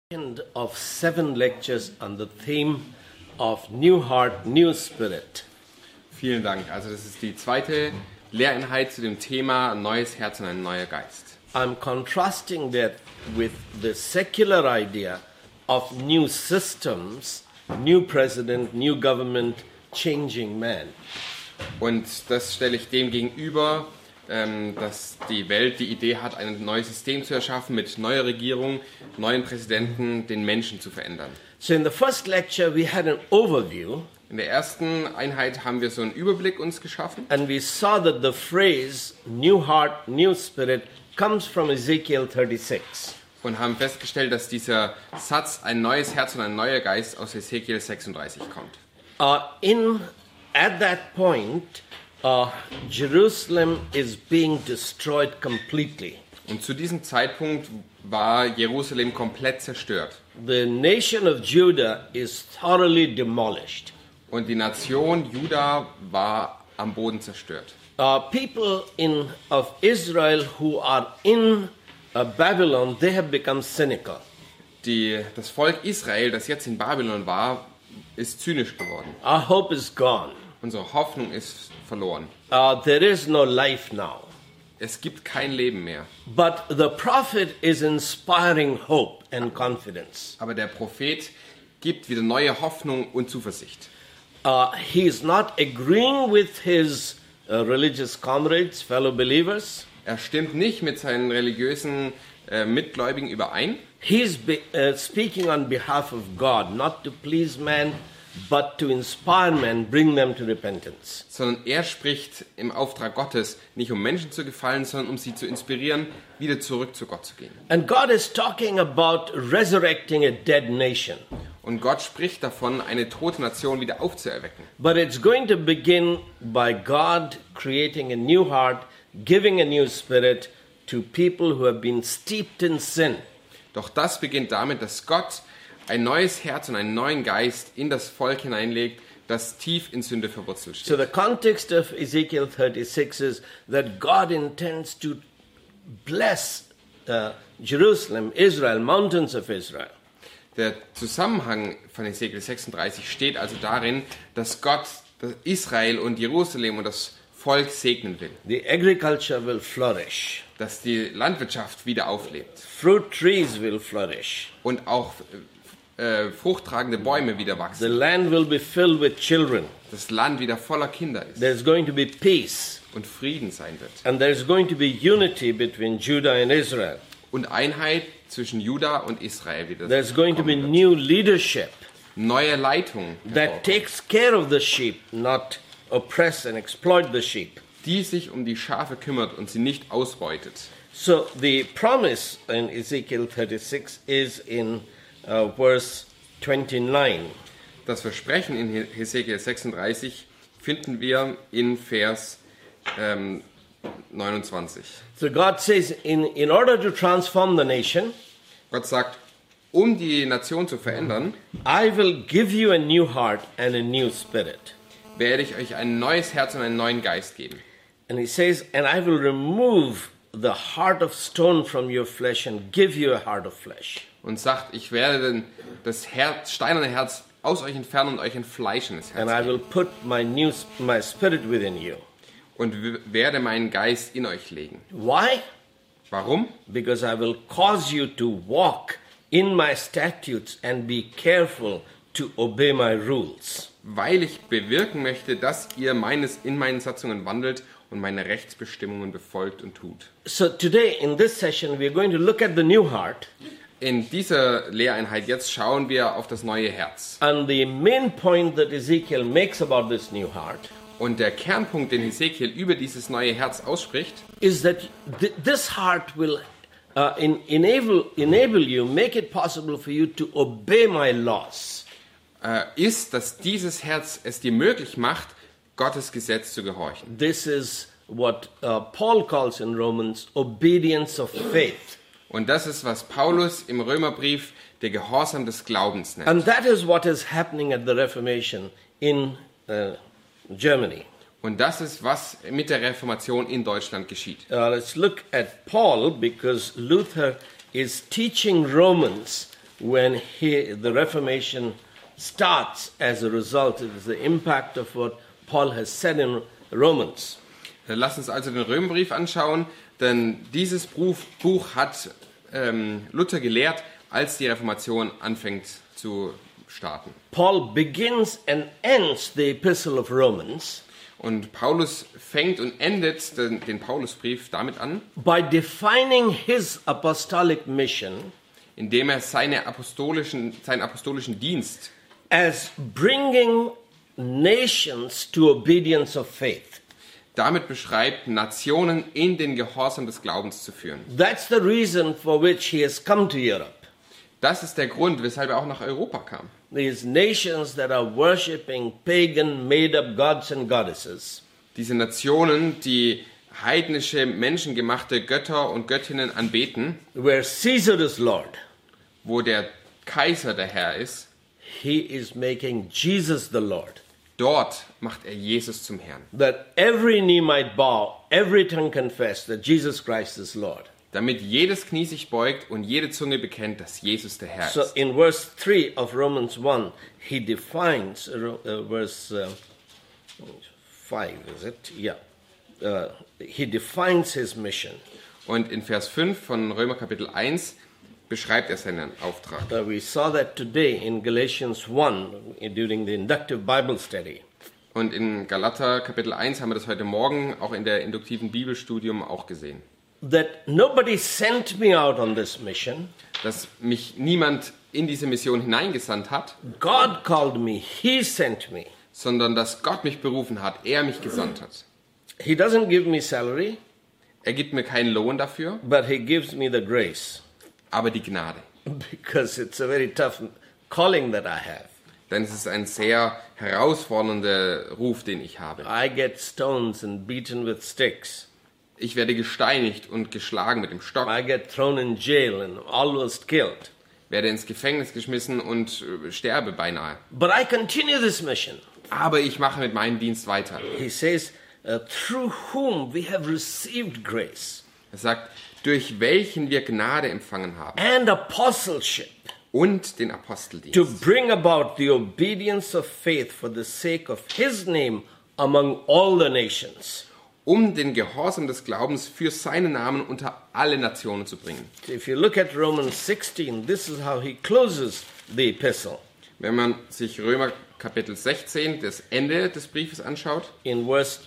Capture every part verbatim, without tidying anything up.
Second of seven lectures on the theme of New Heart, New Spirit. Vielen Dank. Also das ist die zweite Lehreinheit zu dem Thema Neues Herz und ein neuer Geist. I'm contrasting that with the secular idea of new systems, new president, new government, changing man. Und das stelle ich dem gegenüber, ähm, dass die Welt die Idee hat, ein neues System zu erschaffen mit neuer Regierung, neuen Präsidenten, den Menschen zu verändern. So in the first lecture we had an overview. In der ersten Einheit haben wir so einen Überblick uns geschaffen. And we saw that the phrase New Heart, New Spirit comes from Ezekiel thirty-six. Und haben festgestellt, dass dieser Satz, ein neues Herz und ein neuer Geist, aus Ezekiel sechsunddreißig kommt. Uh, in at that point, uh, Jerusalem is being destroyed completely. Und zu diesem Zeitpunkt war Jerusalem komplett zerstört. The nation of Judah is thoroughly demolished. Und die Nation Juda war am Boden zerstört. Uh, people in of Israel who are in uh, Babylon, they have become cynical. Die, das Volk Israel, das jetzt in Babylon war, ist zynisch geworden. Our hope is gone. Unsere Hoffnung ist verloren. Uh, there is no life now. Es gibt kein Leben mehr. But the prophet is inspiring hope and confidence. Aber der Prophet gibt wieder neue Hoffnung und Zuversicht. Uh, he is not agreeing with his uh, religious comrades, fellow believers. Er stimmt nicht mit seinen religiösen äh, Mitgläubigen überein. He is be, uh, speaking on behalf of God, not to please man, but to inspire men, bring them to repentance. Sondern er spricht im Auftrag Gottes, nicht um Menschen zu gefallen, sondern um sie zu inspirieren, wieder zurück zu Gott zu gehen. And God is talking about resurrecting a dead nation. Und Gott spricht davon, eine tote Nation wieder aufzuerwecken. But it's going to begin by God creating a new heart, giving a new spirit to people who have been steeped in sin. Doch das beginnt damit, dass Gott ein neues Herz und einen neuen Geist in das Volk hineinlegt, das tief in Sünde verwurzelt steht. So the context of Ezekiel thirty-six is that God intends to bless uh, Jerusalem, Israel, mountains of Israel. Der Zusammenhang von Ezekiel sechsunddreißig steht also darin, dass Gott Israel und Jerusalem und das Volk segnen will. The agriculture will flourish. Dass die Landwirtschaft wieder auflebt. Fruit trees will flourish. Und auch äh, fruchttragende Bäume wieder wachsen. The land will be filled with children. Das Land wieder voller Kinder ist. There's going to be peace. Und Frieden sein wird. And there's going to be unity between Judah and Israel. Und Einheit zwischen Juda und Israel wieder. There's going to be new leadership. Neue Leitung. That takes care of the sheep, not oppress and exploit the sheep. Die sich um die Schafe kümmert und sie nicht ausbeutet. So the promise in Ezekiel thirty-six is in uh, verse twenty-nine. Das Versprechen in Hesekiel sechsunddreißig finden wir in Vers ähm, neunundzwanzig. So God says, in, in order to transform the nation, Gott sagt, um die Nation zu verändern, I will give you a new heart and a new spirit. werde ich euch ein neues Herz und einen neuen Geist geben. And he says, and I will remove the heart of stone from your flesh and give you a heart of flesh. Und sagt, ich werde das Herz, steinerne Herz aus euch entfernen und euch ein fleischendes Herz And I geben. will put my new my spirit within you. Und werde meinen Geist in euch legen. Why? Warum? Because I will cause you to walk in my statutes and be careful to obey my rules. Weil ich bewirken möchte, dass ihr meines in meinen Satzungen wandelt und meine Rechtsbestimmungen befolgt und tut. So today in this session we are going to look at the new heart. In dieser Lehreinheit jetzt schauen wir auf das neue Herz. And the main point that Ezekiel makes about this new heart Und der Kernpunkt, den Hesekiel über dieses neue Herz ausspricht, is that th- this heart will uh, in, enable, enable you, make it possible for you to obey my laws. äh, ist, dass dieses Herz es dir möglich macht, Gottes Gesetz zu gehorchen. This is what uh, Paul calls in Romans obedience of faith. Und das ist, was Paulus im Römerbrief der Gehorsam des Glaubens nennt. And that is what is happening at the Reformation in uh, Germany. Und das ist, was mit der Reformation in Deutschland geschieht. Uh, let's look at Paul, because Luther is teaching Romans when he, the Reformation starts as a result. It is the impact of what Paul has said in Romans. Lass uns also den Römerbrief anschauen, denn dieses Buch, Buch hat ähm, Luther gelehrt, als die Reformation anfängt zu starten. Paul begins and ends the Epistle of Romans Und Paulus fängt und endet den, den Paulusbrief damit an, by defining his apostolic mission indem er seine apostolischen, seinen apostolischen Dienst as bringing nations to obedience of faith. damit beschreibt, Nationen in den Gehorsam des Glaubens zu führen. That's the reason for which he has come to Europe. Das ist der Grund, weshalb er auch nach Europa kam. These nations that are worshipping pagan, made-up gods and goddesses, Diese Nationen, die heidnische, menschengemachte Götter und Göttinnen anbeten, where Caesar is Lord, wo der Kaiser der Herr ist, he is making Jesus the Lord. dort macht er Jesus zum Herrn. That every knee might bow, every tongue confess that Jesus Christ is Lord. Damit jedes Knie sich beugt und jede Zunge bekennt, dass Jesus der Herr So ist. in verse three of Romans one, he defines, uh, uh, verse uh, five, is it? Yeah. Uh, he defines his mission. Und in Vers fünf von Römer Kapitel eins beschreibt er seinen Auftrag. Uh, we saw that today in Galatians one during the inductive Bible study. Und in Galater Kapitel eins haben wir das heute Morgen auch in der induktiven Bibelstudium auch gesehen. That nobody sent me out on this mission. Dass mich niemand in diese Mission hineingesandt hat, God called me. He sent me. sondern dass Gott mich berufen hat, er mich gesandt hat. He doesn't give me salary, Er gibt mir keinen Lohn dafür, but he gives me the grace. aber die Gnade. Because it's a very tough calling that I have. Denn es ist ein sehr herausfordernder Ruf, den ich habe. I get stones and beaten with sticks. Ich werde gesteinigt und geschlagen mit dem Stock, I get thrown in jail and almost killed. werde ins Gefängnis geschmissen und äh, sterbe beinahe. But I continue this mission. Aber ich mache mit meinem Dienst weiter. He says, uh, through whom we have received grace Er sagt, durch welchen wir Gnade empfangen haben and apostleship und den to Aposteldienst, bring about the obedience of faith for the sake of his name among all the nations. um den Gehorsam des Glaubens für seinen Namen unter alle Nationen zu bringen. If you look at Romans sixteen, this is how he closes the epistle. Wenn man sich Römer Kapitel sechzehn, das Ende des Briefes anschaut, In verse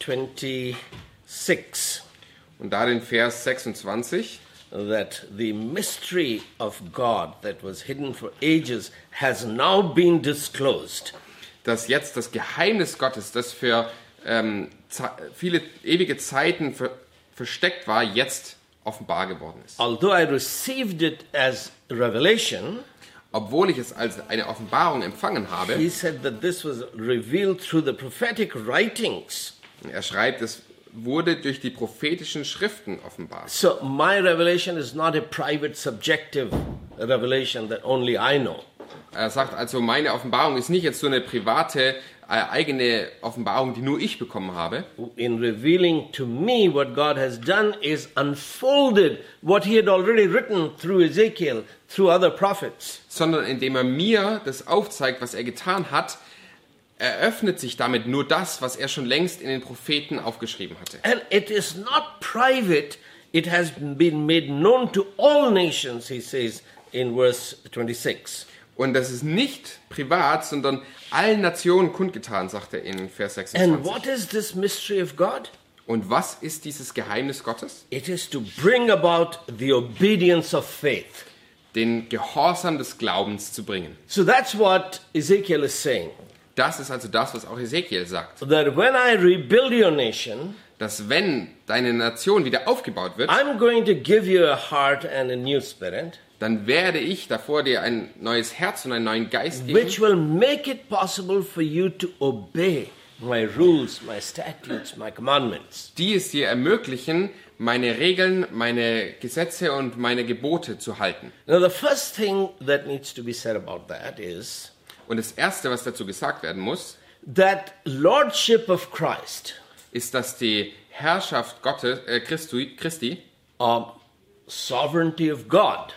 twenty-six, und da den Vers sechsundzwanzig, that the mystery of God that was hidden for ages has now been disclosed. dass jetzt das Geheimnis Gottes, das für ähm, ze- viele ewige Zeiten ver versteckt war, jetzt offenbar geworden ist. Although I received it as revelation, Obwohl ich es als eine Offenbarung empfangen habe, he said that this was revealed through the prophetic writings. er schreibt, es wurde durch die prophetischen Schriften offenbart. So my revelation is not a private, subjective revelation that only I know. Er sagt also, meine Offenbarung ist nicht jetzt so eine private, äh, eigene Offenbarung, die nur ich bekommen habe, In revealing to me what God has done is unfolded what he had already written through Ezekiel, through other prophets. sondern indem er mir das aufzeigt, was er getan hat, eröffnet sich damit nur das, was er schon längst in den Propheten aufgeschrieben hatte. And it is not private, it has been made known to all nations, he says in verse twenty-six. Und das ist nicht privat, sondern allen Nationen kundgetan, sagt er in Vers And sechsundzwanzig. what is this mystery of God? Und was ist dieses Geheimnis Gottes? It is to bring about the obedience of faith. Den Gehorsam des Glaubens zu bringen. So that's what Ezekiel is saying. Das ist also das, was auch Ezekiel sagt. That when I rebuild your nation, Dass wenn deine Nation wieder aufgebaut wird, I'm going to give you a heart and a new spirit, dann werde ich davor dir ein neues Herz und einen neuen Geist geben, which will make it possible for you to obey my rules, my statutes, my commandments. die es dir ermöglichen, meine Regeln, meine Gesetze und meine Gebote zu halten. Now, the first thing that needs to be said about that is Und das Erste, was dazu gesagt werden muss, that lordship of Christ, ist, dass die Herrschaft Gottes, äh, Christi, Christi uh, sovereignty of God,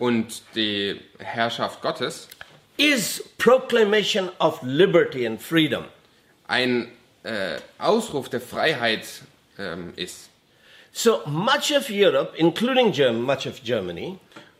und die Herrschaft Gottes is proclamation of liberty and freedom. ein äh, Ausruf der Freiheit ähm, ist. So much of Europe, including Germ- much of Germany,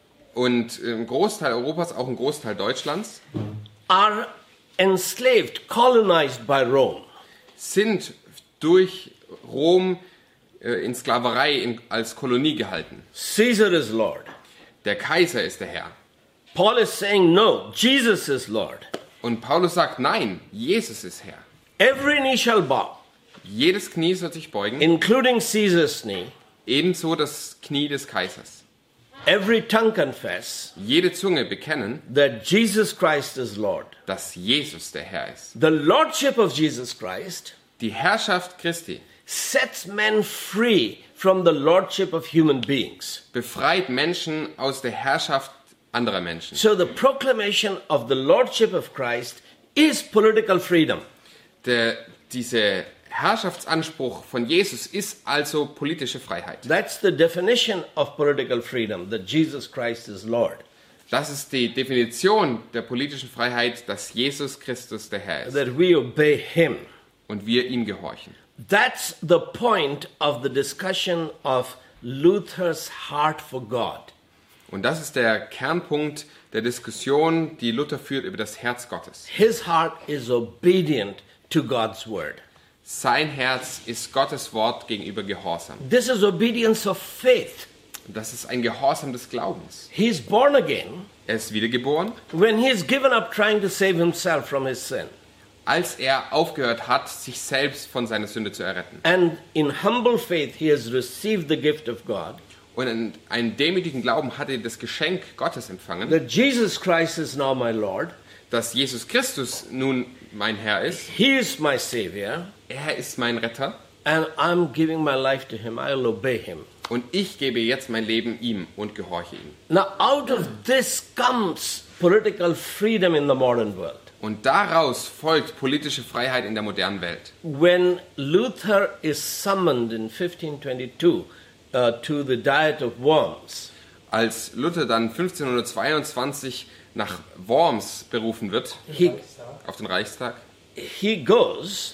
Und ein Großteil Europas, auch ein Großteil Deutschlands, are enslaved, colonized by Rome. sind durch Rom äh, in Sklaverei in, als Kolonie gehalten. Caesar is Lord. Der Kaiser ist der Herr. Paul is saying, no, Jesus is Lord. Und Paulus sagt, nein, Jesus ist Herr. Every knee shall bow, Jedes Knie wird sich beugen, including Caesar's knee. ebenso das Knie des Kaisers. Every tongue confess Jede Zunge bekennen, that Jesus Christ is Lord. dass Jesus der Herr ist. The lordship of Jesus Christ Die Herrschaft Christi sets men free from the lordship of human beings. befreit Menschen aus der Herrschaft anderer Menschen. So the proclamation of the lordship of Christ is political freedom. Der, dieser Herrschaftsanspruch von Jesus ist also politische Freiheit. That's the definition of political freedom, that Jesus Christ is Lord. Das ist die Definition der politischen Freiheit, dass Jesus Christus der Herr ist That we obey him. und wir ihm gehorchen. That's the point of the discussion of Luther's heart for God. Und das ist der Kernpunkt der Diskussion, die Luther führt über das Herz Gottes. His heart is obedient to God's word. Sein Herz ist Gottes Wort gegenüber Gehorsam. This is obedience of faith. Und das ist ein Gehorsam des Glaubens. He's born again Er ist wiedergeboren, when he's given up trying to save himself from his sin. als er aufgehört hat, sich selbst von seiner Sünde zu erretten. And in humble faith, he has received the gift of God, Und in einem demütigen Glauben hat er das Geschenk Gottes empfangen, that Jesus Christ is now my Lord. dass Jesus Christus nun mein Herr ist. He is my Savior, Er ist mein Retter and I'm giving my life to him. I'll obey him. und ich gebe jetzt mein Leben ihm und gehorche ihm. Now, out of this comes political freedom in the modern world. Und daraus folgt politische Freiheit in der modernen Welt. When Luther is summoned in fifteen twenty-two uh, to the Diet of Worms, Als Luther dann fünfzehnhundertzweiundzwanzig nach Worms berufen wird, he, auf den Reichstag, he goes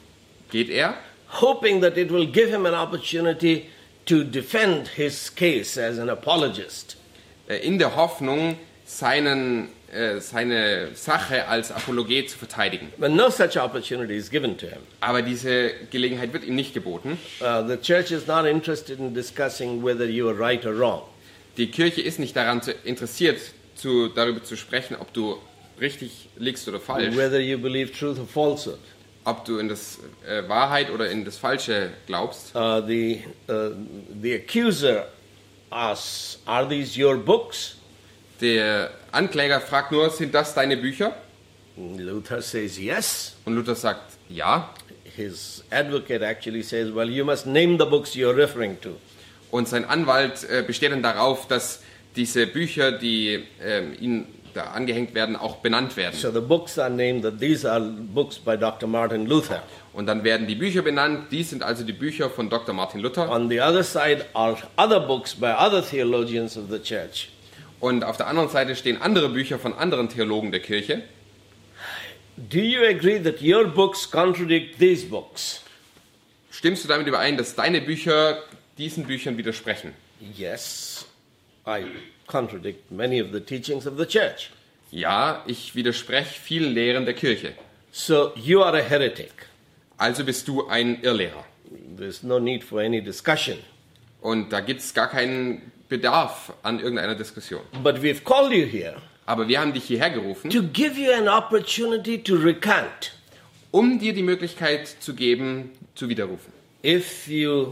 geht er, hoping that it will give him an opportunity to defend his case as an apologist. äh, in der Hoffnung, seinen, äh, seine Sache als Apologet zu verteidigen. But no such opportunity is given to him. Aber diese Gelegenheit wird ihm nicht geboten. Uh, the church is not interested in discussing whether you are right or wrong. Die Kirche ist nicht daran zu, interessiert, zu, darüber zu sprechen, ob du richtig liegst oder falsch, Whether you believe truth or falsehood. ob du in das äh, Wahrheit oder in das Falsche glaubst. Uh, the, uh, the accuser asks, are these your books? Der Ankläger fragt nur, sind das deine Bücher? Luther says yes. Und Luther sagt, ja. His advocate actually says, well, you must name the books you're referring to. Und sein Anwalt äh, besteht dann darauf, dass diese Bücher, die ähm, ihm da angehängt werden, auch benannt werden. So the books are named that these are books by Doctor Martin Luther. Und dann werden die Bücher benannt. Dies sind also die Bücher von Doktor Martin Luther. On the other side are other books by other theologians of the church. Und auf der anderen Seite stehen andere Bücher von anderen Theologen der Kirche. Do you agree that your books contradict these books? Stimmst du damit überein, dass deine Bücher diesen Büchern widersprechen? Yes, I contradict many of the teachings of the church. Ja, ich widerspreche vielen Lehren der Kirche. So you are a heretic. Also bist du ein Irrlehrer. There's no need for any discussion. Und da gibt es gar keinen Bedarf an irgendeiner Diskussion. But we've called you here Aber wir haben dich hierher gerufen, to give you an opportunity to recant. um dir die Möglichkeit zu geben, zu widerrufen. If you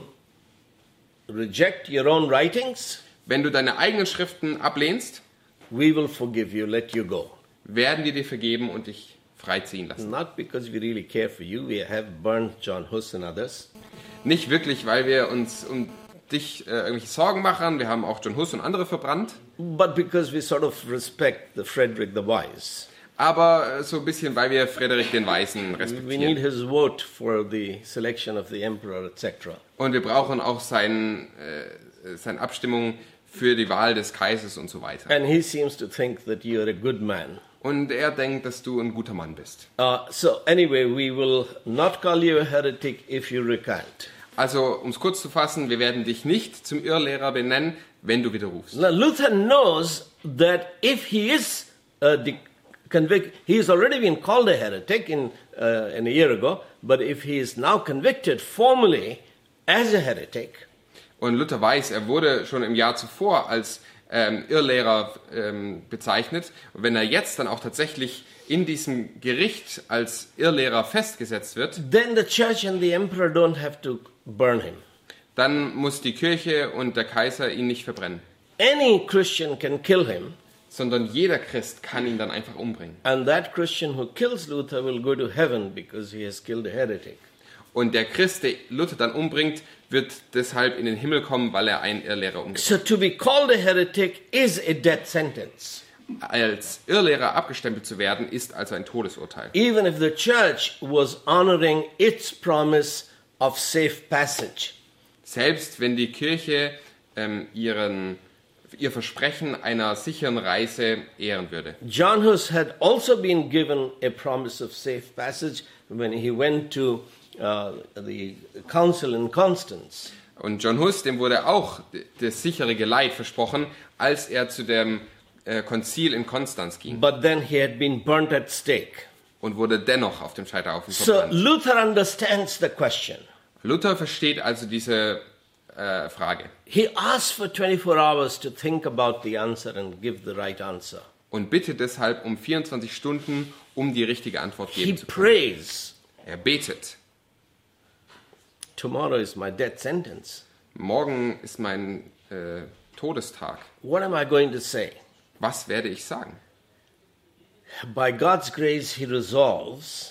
reject your own writings, Wenn du deine eigenen Schriften ablehnst, we will forgive you, let you go. werden wir dir vergeben und dich freiziehen lassen. Not because we really care for you, we have burned John Hus and others, Nicht wirklich, weil wir uns um dich äh, irgendwelche Sorgen machen. Wir haben auch John Hus und andere verbrannt. but because we sort of respect the Frederick the Wise. Aber äh, so ein bisschen, weil wir Frederik den Weisen We need respektieren. his vote for the selection of the emperor, et cetera. Und wir brauchen auch sein, äh, seine Abstimmung für die Wahl des Kaisers und so weiter. And he seems to think that you're a good man. Und er denkt, dass du ein guter Mann bist. Uh, so anyway, we will not call you a heretic if you recant. Also, um es kurz zu fassen, wir werden dich nicht zum Irrlehrer benennen, wenn du widerrufst. Now, Luther knows that if he is uh, the convict, he has already been called a heretic in, uh, in a year ago, but if he is now convicted formally as a heretic, Und Luther weiß, er wurde schon im Jahr zuvor als ähm, Irrlehrer ähm, bezeichnet. Und wenn er jetzt dann auch tatsächlich in diesem Gericht als Irrlehrer festgesetzt wird, then the church and the emperor don't have to burn him. dann muss die Kirche und der Kaiser ihn nicht verbrennen, Any Christian can kill him, sondern jeder Christ kann ihn dann einfach umbringen. and that Christian who kills Luther will go to heaven because he has killed a heretic. Und der Christ, der Luther dann umbringt, wird deshalb in den Himmel kommen, weil er einen Irrlehrer umgebracht So to be called a heretic is a death sentence. hat. Als Irrlehrer abgestempelt zu werden, ist also ein Todesurteil. Even if the church was honoring its promise of safe passage. Selbst wenn die Kirche ähm, ihren, ihr Versprechen einer sicheren Reise ehren würde. John Hus had also been given a promise of safe passage when he went to uh, the council in Constance. Und John Hus, dem wurde auch das sichere Geleit versprochen, als er zu dem äh, Konzil in Konstanz ging. But then he had been burnt at stake. Und wurde dennoch auf dem Scheiterhaufen So verbrannt. Luther understands the question. Luther versteht also diese äh, Frage. He asks for twenty-four hours to think about the answer and give the right answer. Und bittet deshalb um vierundzwanzig Stunden, um die richtige Antwort He geben zu können. prays, Er betet. tomorrow is my death sentence. Morgen ist mein äh, Todestag. What am I going to say? Was werde ich sagen? By God's grace, he resolves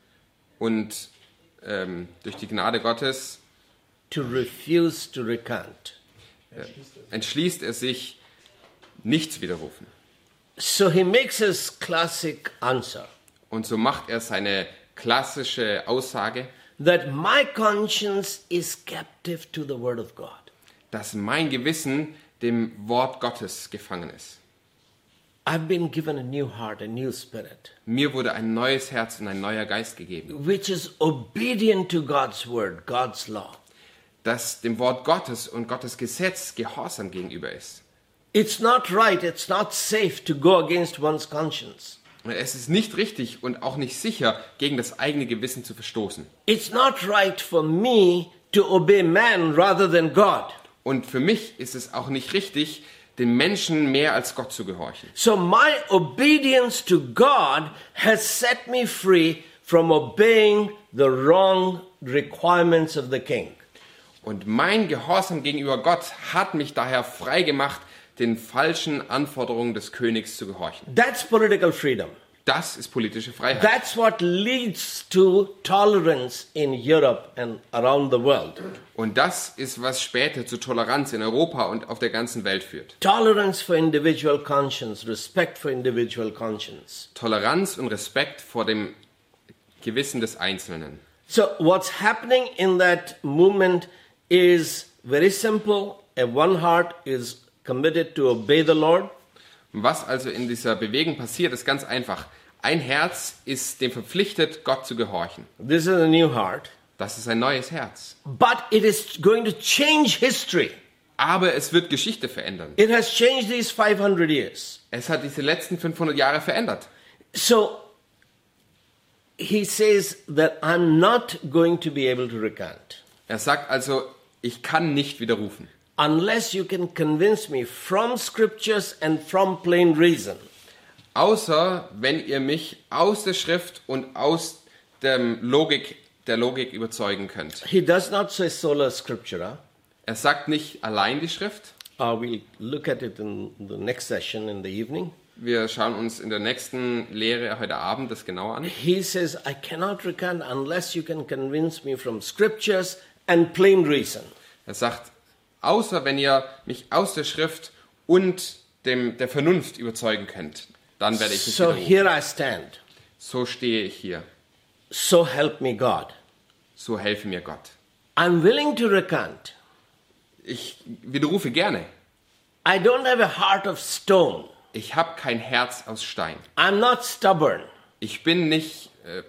Und ähm, durch die Gnade Gottes to refuse to recant. äh, entschließt er sich, nicht zu widerrufen. So he makes his classic answer Und so macht er seine klassische Aussage, that my conscience is captive to the word of God. dass mein Gewissen dem Wort Gottes gefangen ist. I've been given a new heart, a new spirit, Mir wurde ein neues Herz und ein neuer Geist gegeben, which is obedient to God's word, God's law. das dem Wort Gottes und Gottes Gesetz gehorsam gegenüber ist. It's not right, it's not safe to go against one's conscience. Es ist nicht richtig und auch nicht sicher, gegen das eigene Gewissen zu verstoßen. It's not right for me to obey man rather than God. Und für mich ist es auch nicht richtig, den Menschen mehr als Gott zu gehorchen. So my obedience to God has set me free from obeying the wrong requirements of the king. Und mein Gehorsam gegenüber Gott hat mich daher frei gemacht, den falschen Anforderungen des Königs zu gehorchen. That's political freedom. Das ist politische Freiheit. That's what leads to tolerance in Europe and around the world. Und das ist, was später zu Toleranz in Europa und auf der ganzen Welt führt. Tolerance for individual conscience, respect for individual conscience. Toleranz und Respekt vor dem Gewissen des Einzelnen. So what's happening in that movement is very simple. A one heart is committed to obey the Lord. Was also in dieser Bewegung passiert, ist ganz einfach. Ein Herz ist dem verpflichtet, Gott zu gehorchen. This is a new heart. Das ist ein neues Herz. But it is going to change history. Aber es wird Geschichte verändern. It has changed these five hundred years. Es hat diese letzten fünfhundert Jahre verändert. So he says that I'm not going to be able to recant Er sagt also, ich kann nicht widerrufen, unless you can convince me from scriptures and from plain reason außer wenn ihr mich aus der Schrift und aus dem Logik, der Logik überzeugen könnt. He does not say sola scriptura. Er sagt nicht allein die Schrift. Uh, we'll look at it in the next session in the evening. Wir schauen uns in der nächsten Lehre heute Abend das genauer an. He says, I cannot recant unless you can convince me from scriptures and plain reason. Er sagt, außer wenn ihr mich aus der Schrift und dem, der Vernunft überzeugen könnt, dann werde ich nicht So widerrufen. here I stand. So stehe ich hier. So help me God. So helfe mir Gott. I'm willing to recant. Ich widerrufe gerne. I don't have a heart of stone. Ich habe kein Herz aus Stein. I'm not stubborn. Ich bin nicht äh,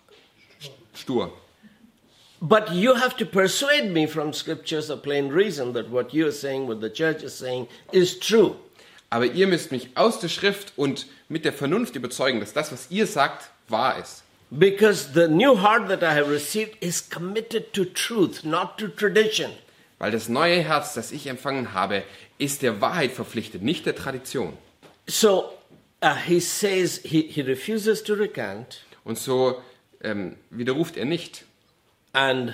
stur. But you have to persuade me from scriptures a plain reason that what you are saying, what the church is saying, is true. Aber ihr müsst mich aus der Schrift und mit der Vernunft überzeugen, dass das, was ihr sagt, wahr ist. Because the new heart that I have received is committed to truth, not to tradition. Weil das neue Herz, das ich empfangen habe, ist der Wahrheit verpflichtet, nicht der Tradition. So uh, he says he, he refuses to recant, Und so ähm, widerruft er nicht. and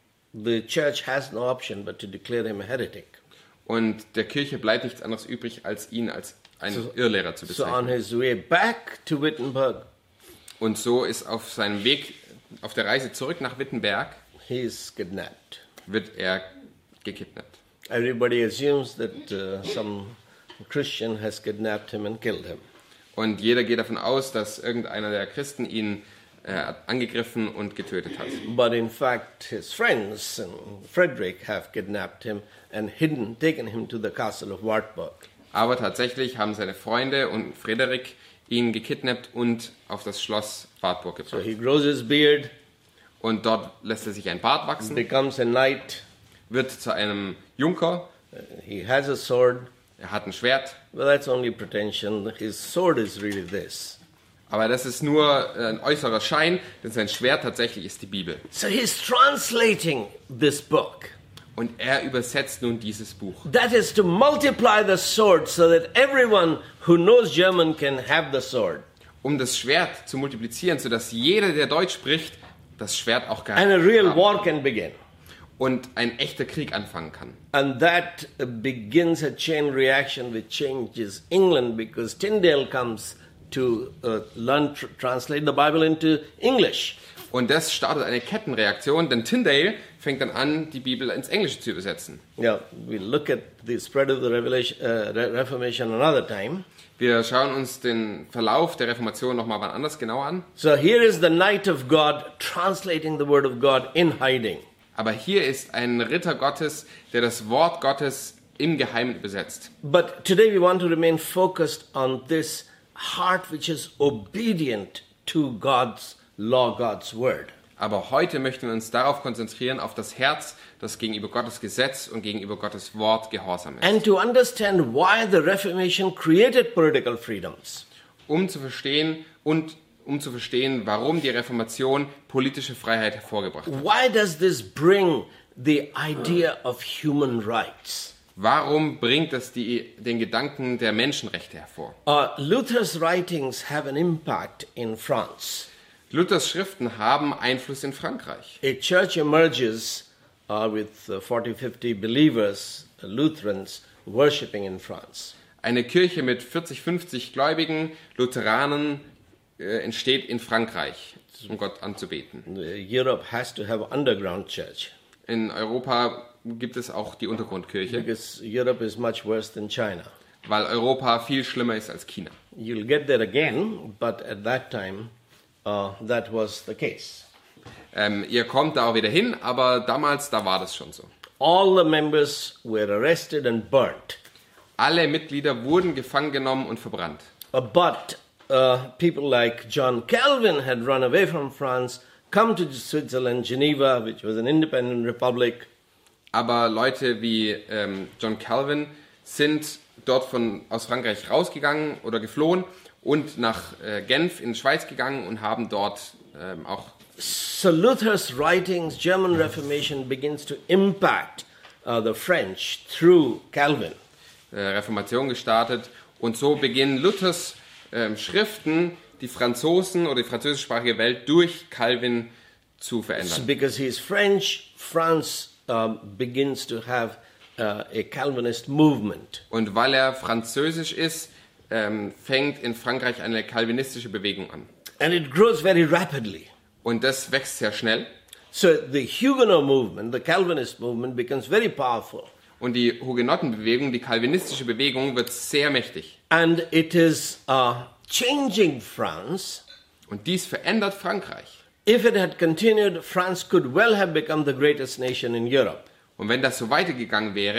the church has no option but to declare him a heretic. Und der Kirche bleibt nichts anderes übrig, als ihn als einen Irrlehrer zu So on bezeichnen. his way back to Wittenberg, Und so ist auf seinem Weg, auf der Reise zurück nach Wittenberg, he is kidnapped. wird er gekidnappt. Everybody assumes that uh, some Christian has kidnapped him and killed him. Und jeder geht davon aus, dass irgendeiner der Christen ihn äh, angegriffen und getötet hat. But in fact, his friends and Frederick have kidnapped him and hidden, taken him to the castle of Wartburg. Aber tatsächlich haben seine Freunde und Frederik ihn gekidnappt und auf das Schloss Wartburg So gebracht. he grows his beard, Und dort lässt er sich ein Bart wachsen, becomes a knight, wird zu einem Junker, uh, he has a sword. er hat ein Schwert, Well, that's only pretension. His sword is really this. aber das ist nur ein äußerer Schein, denn sein Schwert tatsächlich ist die Bibel. So he's translating this book. Und er übersetzt nun dieses Buch. That is to multiply the sword so that everyone who knows German can have the sword. Um das Schwert zu multiplizieren, sodass jeder, der Deutsch spricht, das Schwert auch gehabt And a real haben war can begin. und ein echter Krieg anfangen kann. And that uh, begins a chain reaction which changes England, because Tyndale comes to uh, learn tr- translate the Bible into English. Und das startet eine Kettenreaktion, denn Tyndale fängt dann an, die Bibel ins Englische zu übersetzen. Yeah, we'll look at the spread of the Revelation, uh, Re- Reformation another time. Wir schauen uns den Verlauf der Reformation nochmal wann anders genauer an. So here is the knight of God translating the word of God in hiding. Aber hier ist ein Ritter Gottes, der das Wort Gottes im Geheimen übersetzt. But today we want to remain focused on this heart which is obedient to God's law, God's word. Aber heute möchten wir uns darauf konzentrieren, auf das Herz, das gegenüber Gottes Gesetz und gegenüber Gottes Wort gehorsam ist. And to understand why the Reformation created political freedoms. Um zu verstehen und um zu verstehen, warum die Reformation politische Freiheit hervorgebracht hat. Why does this bring the idea of human rights? Warum bringt es die, den Gedanken der Menschenrechte hervor? Uh, Luther's writings have an impact in France. Luthers Schriften haben Einfluss in Frankreich. A church emerges uh, with uh, forty, fifty believers, uh, Lutherans, worshipping in France. Eine Kirche mit vierzig, fünfzig Gläubigen, Lutheranen, äh, entsteht in Frankreich, um Gott anzubeten. Uh, Europe has to have underground church In Europa gibt es auch die Untergrundkirche, because Europe is much worse than China. weil Europa viel schlimmer ist als China. You'll get there again, but at that time, uh, that was the case. Ähm, ihr kommt da auch wieder hin, aber damals, da war das schon so. All the members were arrested and burnt. Alle Mitglieder wurden gefangen genommen und verbrannt. Uh, but uh, people like John Calvin had run away from France, come to Switzerland, Geneva, which was an independent republic. Aber Leute wie ähm, John Calvin sind dort von, aus Frankreich rausgegangen oder geflohen und nach äh, Genf in die Schweiz gegangen und haben dort ähm, auch... So Luther's writings, German Reformation, begins to impact uh, the French through Calvin. Äh, Reformation gestartet und so beginnen Luthers ähm, Schriften die Franzosen oder die französischsprachige Welt durch Calvin zu So verändern. because he is French, France um, begins to have uh, a Calvinist movement. Und weil er französisch ist, ähm, fängt in Frankreich eine calvinistische Bewegung an. And it grows very rapidly. Und das wächst sehr schnell. So the Huguenot movement, the Calvinist movement, becomes very powerful. Und die Hugenottenbewegung, die calvinistische Bewegung, wird sehr mächtig. And it is uh, changing France. Und dies verändert Frankreich. If it had continued, France could well have become the greatest nation in Europe. Und wenn das so weitergegangen wäre,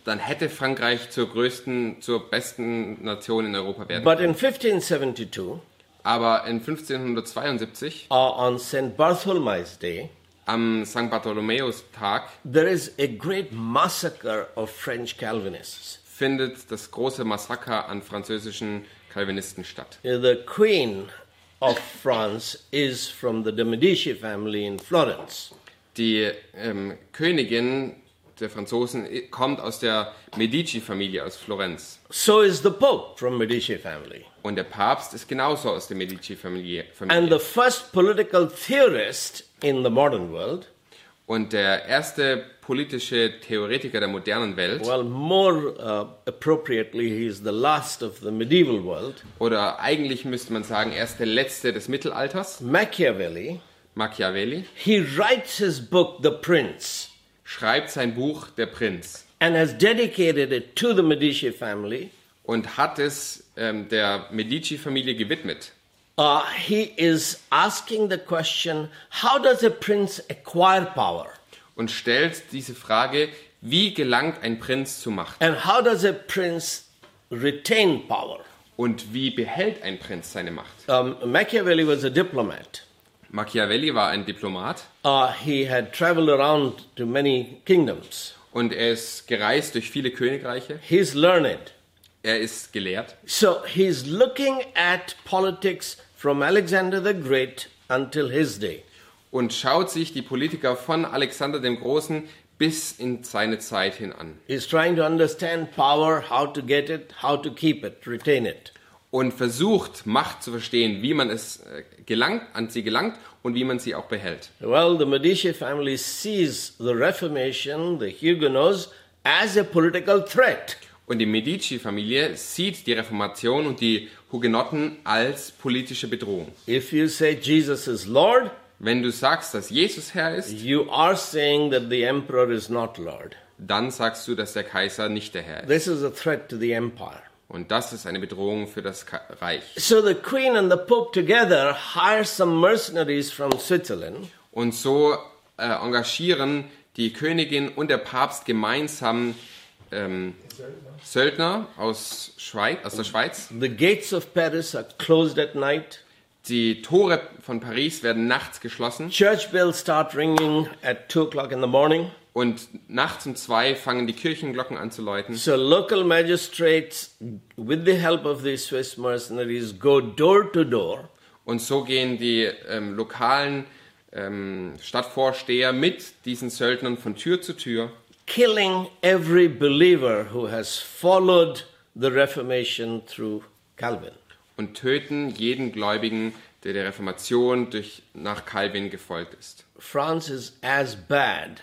dann hätte Frankreich zur größten, zur besten Nation in Europa werden But können. in fifteen seventy-two, Aber in fünfzehnhundertzweiundsiebzig, uh, on Saint Bartholomew's Day, am Sankt Bartholomäus-Tag, there is a great massacre of French Calvinists. findet das große Massaker an französischen Calvinisten statt. The Queen of France is from the de Medici family in Florence. Die ähm, Königin der Franzosen kommt aus der Medici-Familie aus Florenz. So is the Pope from Medici family. Und der Papst ist genauso aus der Medici-Familie. And the first political theorist in the modern world, Und der erste politische Theoretiker der modernen Welt, well, more uh, appropriately, he is the last of the medieval world, oder eigentlich müsste man sagen, er ist der letzte des Mittelalters, Machiavelli. Machiavelli, He writes his book, The Prince, schreibt sein Buch Der Prinz and has dedicated it to the Medici family. und hat es ähm, der Medici-Familie gewidmet. Uh, he is asking the question, how does a prince acquire power? Und stellt diese Frage, wie gelangt ein Prinz zu Macht? And how does a prince retain power? Und wie behält ein Prinz seine Macht? Um, Machiavelli was a diplomat. Machiavelli war ein Diplomat Uh, he had traveled around to many kingdoms. und er ist gereist durch viele Königreiche. He's learned. Er ist gelehrt. So he's looking at politics from Alexander the Great until his day. Und schaut sich die Politiker von Alexander dem Großen bis in seine Zeit hin an. He's trying to understand power, how to get it, how to keep it, retain it. Und versucht, Macht zu verstehen, wie man es äh, gelangt, an sie gelangt und wie man sie auch behält. Well, the Medici family sees the Reformation, the Huguenots, as a political threat. Und die Medici-Familie sieht die Reformation und die Hugenotten als politische Bedrohung. If you say Jesus is Lord, Wenn du sagst, dass Jesus Herr ist, you are saying that the emperor is not Lord. dann sagst du, dass der Kaiser nicht der Herr ist. This is a threat to the empire. Und das ist eine Bedrohung für das Ka- Reich. So the queen and the pope together hire some mercenaries from Switzerland. Und so äh, engagieren die Königin und der Papst gemeinsam ähm, Söldner aus, Schweiz, aus der Schweiz. The gates of Paris are closed at night. Die Tore von Paris werden nachts geschlossen Church bells start ringing at two o'clock in the morning. und nachts um zwei fangen die Kirchenglocken an zu läuten. So local magistrates, with the help of these Swiss mercenaries, go door to door. Und so gehen die ähm, lokalen ähm, Stadtvorsteher mit diesen Söldnern von Tür zu Tür, Killing every believer who has followed the Reformation through Calvin. und töten jeden Gläubigen, der der Reformation durch, nach Calvin gefolgt ist. France is as bad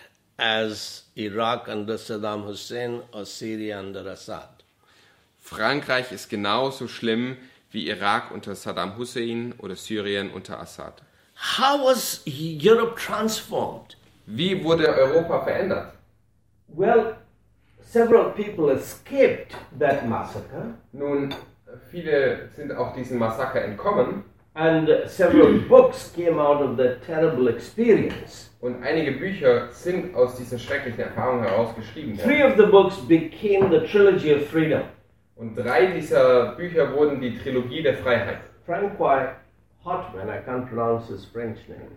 as Iraq under Saddam Hussein or Syria under Assad. Frankreich ist genauso schlimm wie Irak unter Saddam Hussein oder Syrien unter Assad. How was Europe transformed? Wie wurde Europa verändert? Well, several people escaped that massacre, Nun, viele sind auch diesem Massaker entkommen and several books came out of that terrible experience. und einige Bücher sind aus dieser schrecklichen Erfahrung heraus geschrieben worden. Three of the books became the Trilogy of Freedom. Und drei dieser Bücher wurden die Trilogie der Freiheit. Francois Hotman, I can't pronounce his French name.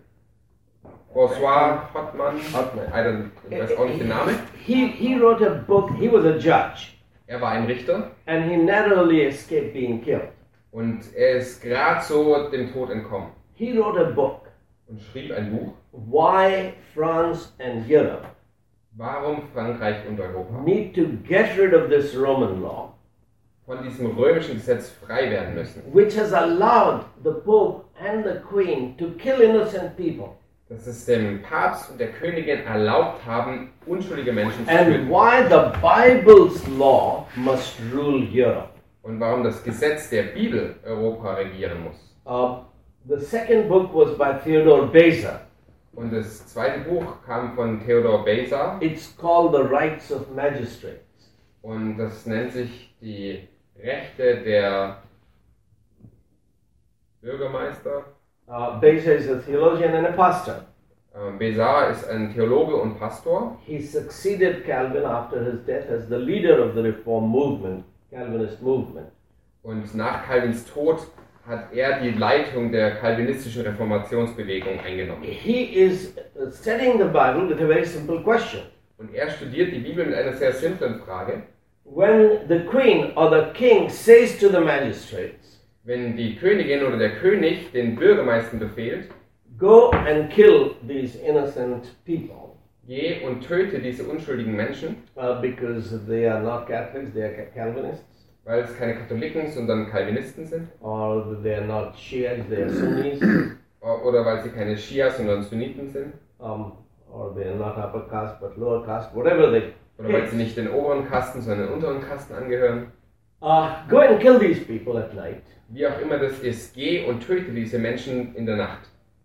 François Hotman, Hotman. I don't, ich weiß auch nicht den Namen. He, he wrote a book, he was a judge, Er war ein Richter and he narrowly escaped being killed. und er ist gerade so dem Tod entkommen He wrote a book, und schrieb ein Buch, Why France and Europe warum Frankreich und Europa Need to Get Rid of This Roman Law, von diesem römischen Gesetz frei werden müssen, which has allowed the Pope and the Queen to kill innocent people, dass es dem Papst und der Königin erlaubt haben, unschuldige Menschen zu and töten. why the Bible's law must rule Europe. Und warum das Gesetz der Bibel Europa regieren muss. Uh, the second book was by Theodore Beza. Und das zweite Buch kam von Theodor Beza It's called The Rights of Magistrates. und das nennt sich die Rechte der Bürgermeister. Uh, Beza is a theologian and a pastor. Ähm, Besar ist ein Theologe und Pastor. He succeeded Calvin after his death as the leader of the Reform movement, Calvinist movement. Und nach Calvins Tod hat er die Leitung der calvinistischen Reformationsbewegung eingenommen. He is studying the Bible with a very simple question. Und er studiert die Bibel mit einer sehr simplen Frage. When the queen or the king says to the magistrates, Wenn die Königin oder der König den Bürgermeistern befehlt, go and kill these innocent people, geh und töte diese unschuldigen Menschen, uh, because they are not Catholics, they are Calvinists, weil es keine Katholiken, sondern Calvinisten sind, or they are not Shiites, they are Sunnis, oder weil sie keine Schia, sondern Sunniten sind, um, or they are not upper caste but lower caste, whatever they oder weil sie nicht den oberen Kasten, sondern den unteren Kasten angehören. uh, go and kill these people at night. Wie auch immer das ist, geh und töte diese Menschen in der Nacht.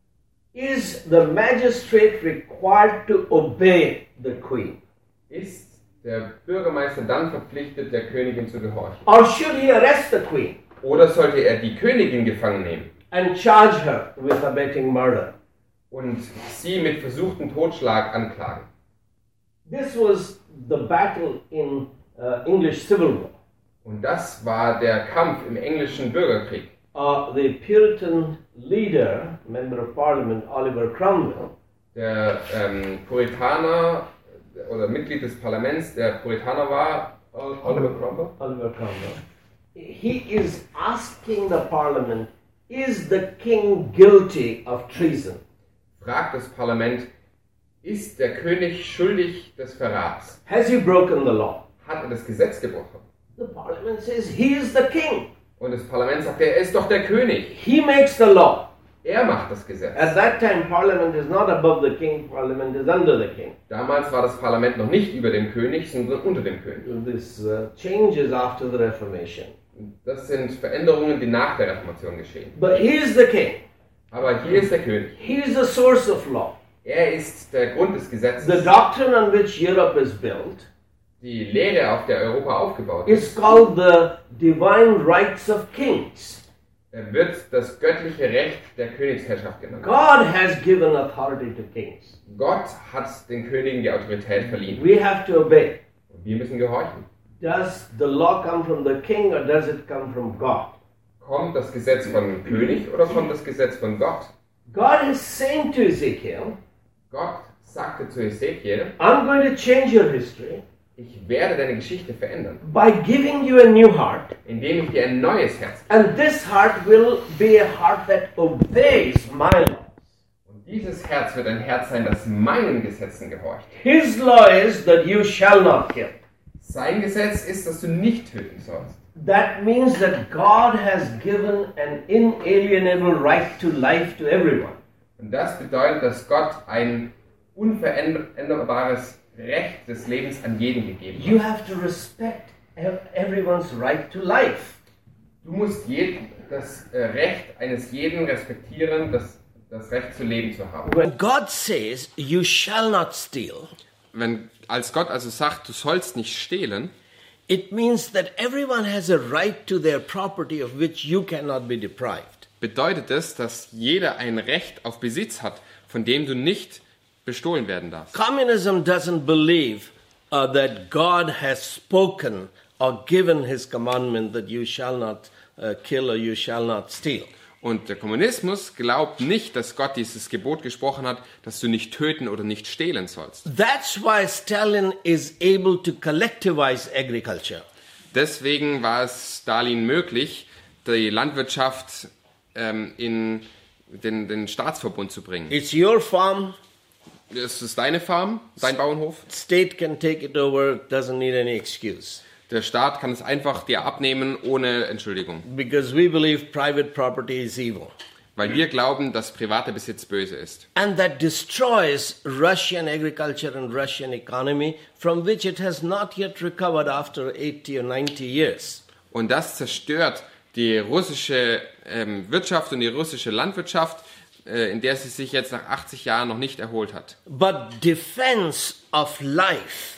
Is the magistrate required to obey the queen? Ist der Bürgermeister dann verpflichtet, der Königin zu gehorchen? Or should he arrest the queen Oder sollte er die Königin gefangen nehmen and charge her with abetting murder? und sie mit versuchten Totschlag anklagen? This was the battle in uh, English Civil War. Und das war der Kampf im englischen Bürgerkrieg. Uh, the Puritan leader, member of parliament, Oliver Cromwell, Der ähm, Puritaner oder Mitglied des Parlaments, der Puritaner war, Oliver Cromwell, Oliver Cromwell, he is asking the parliament, is the king guilty of treason? fragt das Parlament, ist der König schuldig des Verrats? Has he broken the law? Hat er das Gesetz gebrochen? The parliament says he is the king. Und das Parlament sagt, er ist doch der König. He makes the law. Er macht das Gesetz. At that time, parliament is not above the king, parliament is under the king. Damals war das Parlament noch nicht über dem König, sondern unter dem König. This uh, changes after the Reformation. Das sind Veränderungen, die nach der Reformation geschehen. But he is the king. Aber hier ist der König. He is the source of law. Er ist der Grund des The Gesetzes. doctrine on which Europe is built Die Lehre, auf der Europa aufgebaut is ist, called the divine rights of kings. wird das göttliche Recht der Königsherrschaft genannt. God has given authority to kings. Gott hat den Königen die Autorität verliehen. We have to obey. Und wir müssen gehorchen. Does the law come from the king or does it come from God? Kommt das Gesetz vom König oder kommt das Gesetz von Gott? God is saying to Ezekiel, Gott sagte zu Ezekiel, I'm going to change your history ich werde deine Geschichte verändern, by giving you a new heart. indem ich dir ein neues Herz gebe. And this heart will be a heart that obeys my laws. Und dieses Herz wird ein Herz sein, das meinen Gesetzen gehorcht. His law is that you shall not kill. Sein Gesetz ist, dass du nicht töten sollst. That means that God has given an inalienable right to life to everyone. Und das bedeutet, dass Gott ein unveränderbares Recht des Lebens an jeden gegeben You hat. have to respect everyone's right to life. Du musst jeden, das äh, Recht eines jeden respektieren, das, das Recht zu leben zu haben. When God says, you shall not steal, Wenn als Gott also sagt, du sollst nicht stehlen, it means that everyone has a right to their property of which you cannot be deprived. bedeutet es, dass jeder ein Recht auf Besitz hat, von dem du nicht bestohlen werden darfst. Communism doesn't believe uh, that God has spoken or given his commandment that you shall not uh, kill or you shall not steal. Und der Kommunismus glaubt nicht, dass Gott dieses Gebot gesprochen hat, dass du nicht töten oder nicht stehlen sollst. That's why Stalin is able to collectivize agriculture. Deswegen war es Stalin möglich, die Landwirtschaft ähm, in den, den Staatsverbund zu bringen. It's your farm, Das ist deine Farm, dein Bauernhof. state can take it over, doesn't need any excuse. Der Staat kann es einfach dir abnehmen ohne Entschuldigung. Because we believe private property is evil. Weil wir glauben, dass privater Besitz böse ist. And that destroys Russian agriculture and Russian economy, from which it has not yet recovered after eighty or ninety years. Und das zerstört die russische ähm, Wirtschaft und die russische Landwirtschaft, äh, in der sie sich jetzt nach achtzig Jahren noch nicht erholt hat. But defense of life,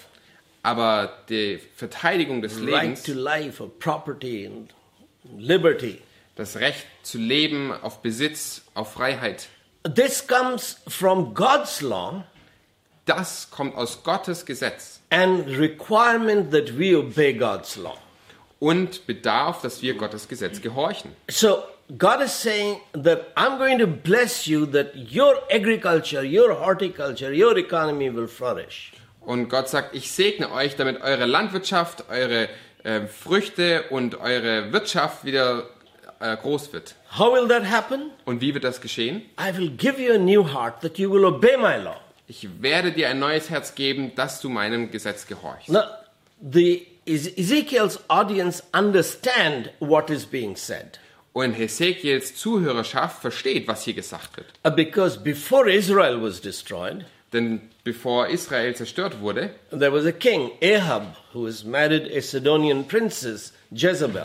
Aber die Verteidigung des right Lebens, to life, of property and liberty, das Recht zu leben, auf Besitz, auf Freiheit, This comes from God's law Das kommt aus Gottes Gesetz and requirement that we obey God's law. und bedarf, dass wir Gottes Gesetz gehorchen. So God is saying that I'm going to bless you that your agriculture, your horticulture, your economy will flourish. Und Gott sagt, ich segne euch, damit eure Landwirtschaft, eure äh, Früchte und eure Wirtschaft wieder äh, groß wird. How will that happen? Und wie wird das geschehen? I will give you a new heart that you will obey my law. Ich werde dir ein neues Herz geben, dass du meinem Gesetz gehorchst. Now, the Ezekiel's audience understand what is being said. Und Hesekiels Zuhörerschaft versteht, was hier gesagt wird. Uh, because before Israel was destroyed, Denn bevor Israel zerstört wurde, there was a king, Ahab, who was married a Sidonian princess, Jezebel.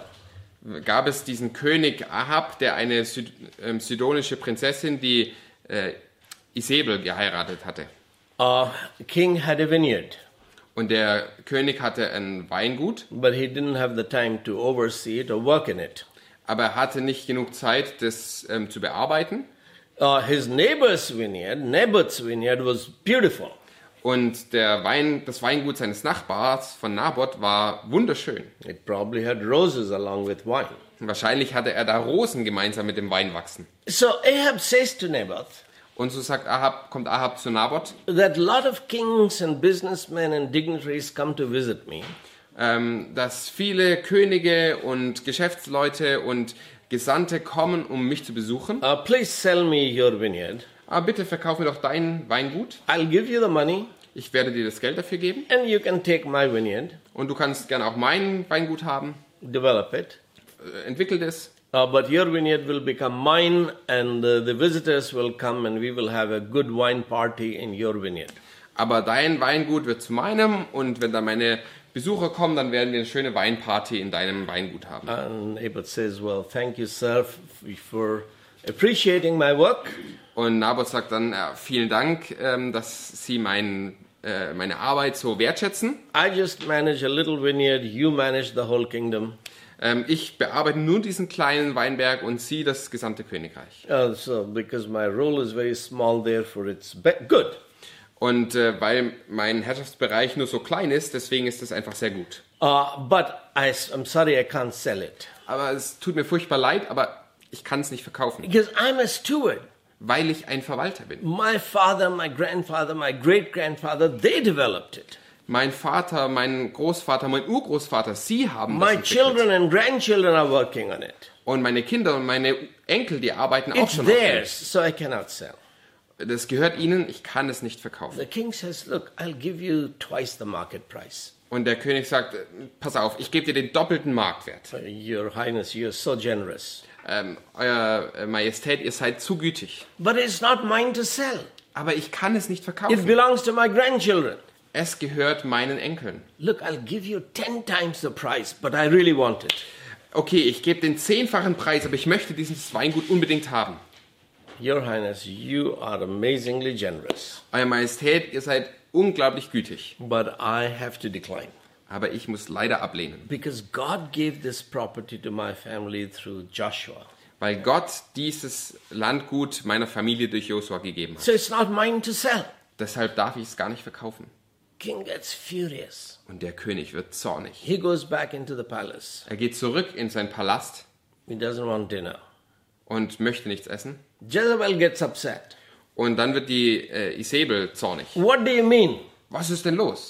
gab es diesen König Ahab, der eine Syd- ähm, sidonische Prinzessin, die äh, Isabel geheiratet hatte. Uh, the king had a vineyard, Und der König hatte ein Weingut, but he didn't have the time to oversee it or work in it. aber er hatte nicht genug Zeit, das ähm, zu bearbeiten. Uh, his neighbor's vineyard, Naboth's vineyard, was beautiful. Und der Wein, das Weingut seines Nachbars von Naboth war wunderschön. It probably had roses along with wine. Wahrscheinlich hatte er da Rosen gemeinsam mit dem Wein wachsen. So Ahab says to Naboth Und so sagt Ahab, kommt Ahab zu Naboth, that a lot of kings and businessmen and dignitaries come to visit me. ähm, dass viele Könige und Geschäftsleute und Gesandte kommen, um mich zu besuchen. Uh, please sell me your vineyard. Aber bitte verkauf mir doch dein Weingut. I'll give you the money Ich werde dir das Geld dafür geben. and you can take my vineyard, Und du kannst gerne auch mein Weingut haben. develop it. Äh, entwickel das. Uh, but your vineyard will become mine and uh, the visitors will come and we will have a good wine party in your vineyard. Aber dein Weingut wird zu meinem. Und wenn dann meine Besucher kommen, dann werden wir eine schöne Weinparty in deinem Weingut haben. And Naboth says, well, thank you, sir, f- for appreciating my work. Und Naboth sagt dann, ja, vielen Dank, ähm, dass Sie mein, äh, meine Arbeit so wertschätzen. I just manage a little vineyard, you manage the whole kingdom. Ähm, ich bearbeite nur diesen kleinen Weinberg und Sie das gesamte Königreich. Uh, so, because my role is very small, therefore it's be- good. Und äh, weil mein Herrschaftsbereich nur so klein ist, deswegen ist das einfach sehr gut. Uh, but I, I'm sorry, I can't sell it. Aber es tut mir furchtbar leid, aber ich kann es nicht verkaufen, Because I'm a steward. weil ich ein Verwalter bin. My father, my grandfather, my great-grandfather, they developed it. Mein Vater, mein Großvater, mein Urgroßvater, sie haben das My entwickelt. children and grandchildren are working on it. Und meine Kinder und meine Enkel, die arbeiten auch It's schon auf theirs, so I cannot sell. dem. Das gehört ihnen, ich kann es nicht verkaufen. The king says, look, I'll give you twice the market price. Und der König sagt, äh, pass auf, ich gebe dir den doppelten Marktwert. Uh, Your Highness, you're so generous. Ähm, Euer äh, Majestät, ihr seid zu gütig. But it's not mine to sell. Aber ich kann es nicht It verkaufen. belongs to my grandchildren. Es gehört meinen Enkeln. Look, I'll give you ten times the price, but I really want it. Okay, ich gebe den zehnfachen Preis, aber ich möchte dieses Weingut unbedingt haben. Your Highness, you are amazingly generous. Euer Majestät, ihr seid unglaublich gütig. But I have to decline. Aber ich muss leider ablehnen. Because God gave this property to my family through Joshua. Weil Gott dieses Landgut meiner Familie durch Josua gegeben hat. So it's not mine to sell. Deshalb darf ich es gar nicht verkaufen. King gets furious. Und der König wird zornig. He goes back into the palace. Er geht zurück in seinen Palast He doesn't want dinner. und möchte nichts essen. Jezebel gets upset. Und dann wird die äh, Isabel zornig. What do you mean? Was ist denn los?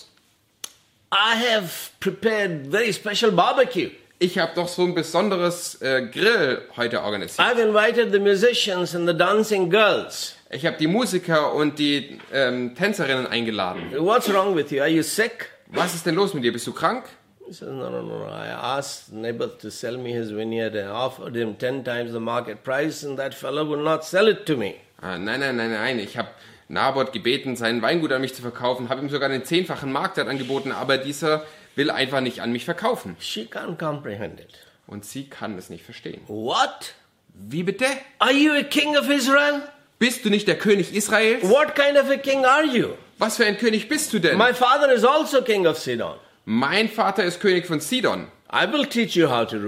I have prepared very special barbecue. Ich habe doch so ein besonderes äh, Grill heute organisiert. I've invited the musicians and the dancing girls. Ich habe die Musiker und die ähm, Tänzerinnen eingeladen. What's wrong with you? Are you sick? Was ist denn los mit dir? Bist du krank? He says, no, no, no. I asked Naboth to sell me his vineyard and offered him ten times the market price, and that fellow would not sell it to me. Ah, nein, nein, nein, nein. Ich habe Naboth gebeten, sein Weingut an mich zu verkaufen, habe ihm sogar den zehnfachen Marktwert angeboten, aber dieser will einfach nicht an mich verkaufen. She can't comprehend it. Und sie kann es nicht verstehen. What? Wie bitte? Are you a king of Israel? Bist du nicht der König Israels? What kind of a king are you? Was für ein König bist du denn? My father is also king of Sidon. Mein Vater ist König von Sidon. I will teach you how to rule.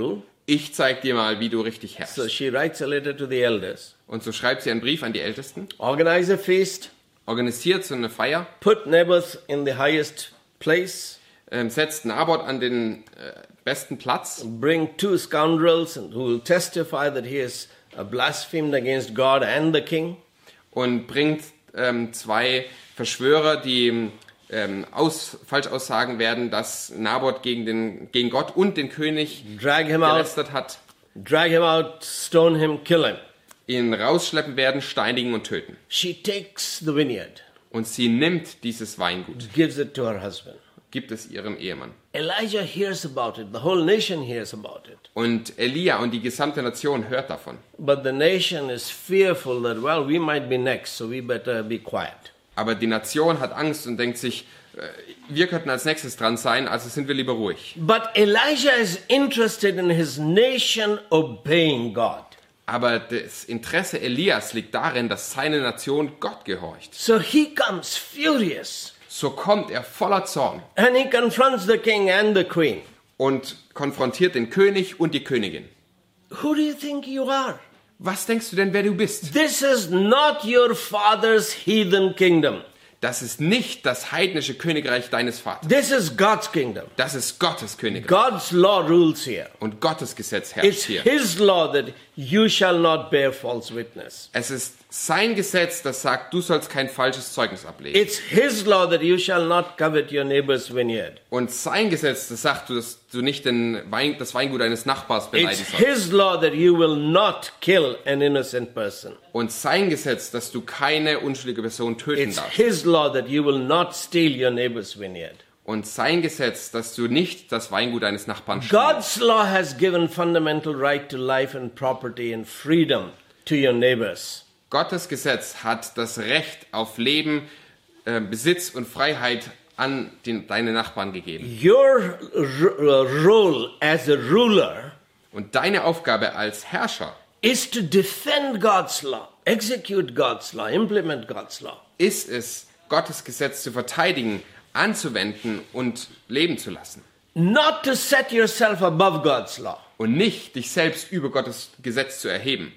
ich zeig dir mal, wie du richtig So herrschst. she writes a letter to the elders. Und so schreibt sie einen Brief an die Ältesten, Organize a feast, organisiert so eine Feier, put Naboth in the highest place, ähm, setzt Naboth an den äh, besten Platz, bring two scoundrels and who will testify that he has uh, blasphemed against God and the king. und bringt ähm, zwei Verschwörer, die ähm, aus, falsch aussagen werden, dass Naboth gegen, den, gegen Gott und den König Drag him out, gelästert hat, drag him out, stone him, kill him. ihn rausschleppen werden, steinigen und töten. She takes the vineyard, Und sie nimmt dieses Weingut, gives it to her husband. gibt es ihrem Ehemann. Elijah hears about it. The whole nation hears about it. Und Elia und die gesamte Nation hört davon. But the nation is fearful that, well, we might be next, so we better be quiet. Aber die Nation hat Angst und denkt sich, äh, wir könnten als nächstes dran sein, also sind wir lieber ruhig. But Elijah is interested in his nation obeying God. Aber das Interesse Elias liegt darin, dass seine Nation Gott gehorcht. So he comes furious So kommt er voller Zorn and he confronts the king and the queen. und konfrontiert den König und die Königin. Who do you think you are? Was denkst du denn, wer du bist? This is not your father's heathen kingdom. Das ist nicht das heidnische Königreich deines Vaters. This is God's kingdom. Das ist Gottes Königreich. God's law rules here. Und Gottes Gesetz herrscht It's hier. his law that you shall not bear false witness. Es ist sein Gesetz, das sagt, du sollst kein falsches Zeugnis ablegen. It's his law that you shall not covet your neighbor's vineyard. Und sein Gesetz, das sagt, dass du nicht den Wein, das Weingut deines Nachbars beneiden It's sollst. his law that you will not kill an innocent person. Und sein Gesetz, dass du keine unschuldige Person töten It's darfst. his law that you will not steal your neighbor's vineyard. Und sein Gesetz, dass du nicht das Weingut deines Nachbarn stiehlst. God's law has given fundamental right to life and property and freedom to your neighbors. Gottes Gesetz hat das Recht auf Leben, äh, Besitz und Freiheit an den, deine Nachbarn gegeben. Your r- role as a ruler Und deine Aufgabe als Herrscher is to defend God's law, execute God's law, implement God's law. ist es, Gottes Gesetz zu verteidigen, anzuwenden und leben zu lassen. Not to set yourself above God's law. Und nicht dich selbst über Gottes Gesetz zu erheben.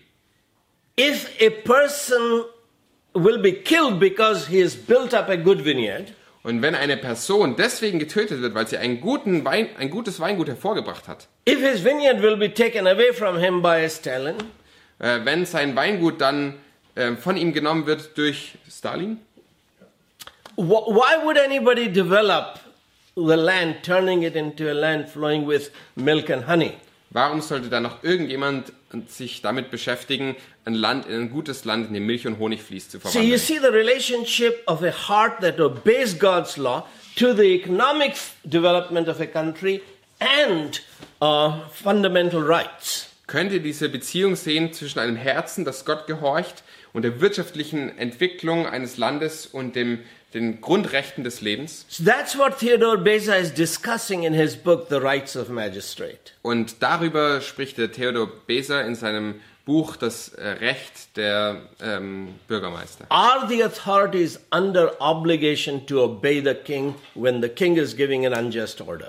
If a person will be killed because he has built up a good vineyard, Und wenn eine Person deswegen getötet wird, weil sie einen guten Wein, ein gutes Weingut hervorgebracht hat, if his vineyard will be taken away from him by a stallion, äh, wenn sein Weingut dann äh, von ihm genommen wird durch Stalin, wh- why would anybody develop the land, turning it into a land flowing with milk and honey? warum sollte da noch irgendjemand sich damit beschäftigen, ein Land, ein gutes Land, in dem Milch und Honig fließt, zu So you verwandeln? see the relationship of a heart that obeys God's law to the economic f- development of a country and uh, fundamental rights. Könnt ihr diese Beziehung sehen zwischen einem Herzen, das Gott gehorcht, und der wirtschaftlichen Entwicklung eines Landes und dem, den Grundrechten des Lebens? So that's what Theodore Beza is discussing in his book, The Rights of Magistrate. Und darüber spricht der Theodor Beza in seinem Buch Das äh, Recht der ähm, Bürgermeister. Are the authorities under obligation to obey the king when the king is giving an unjust order?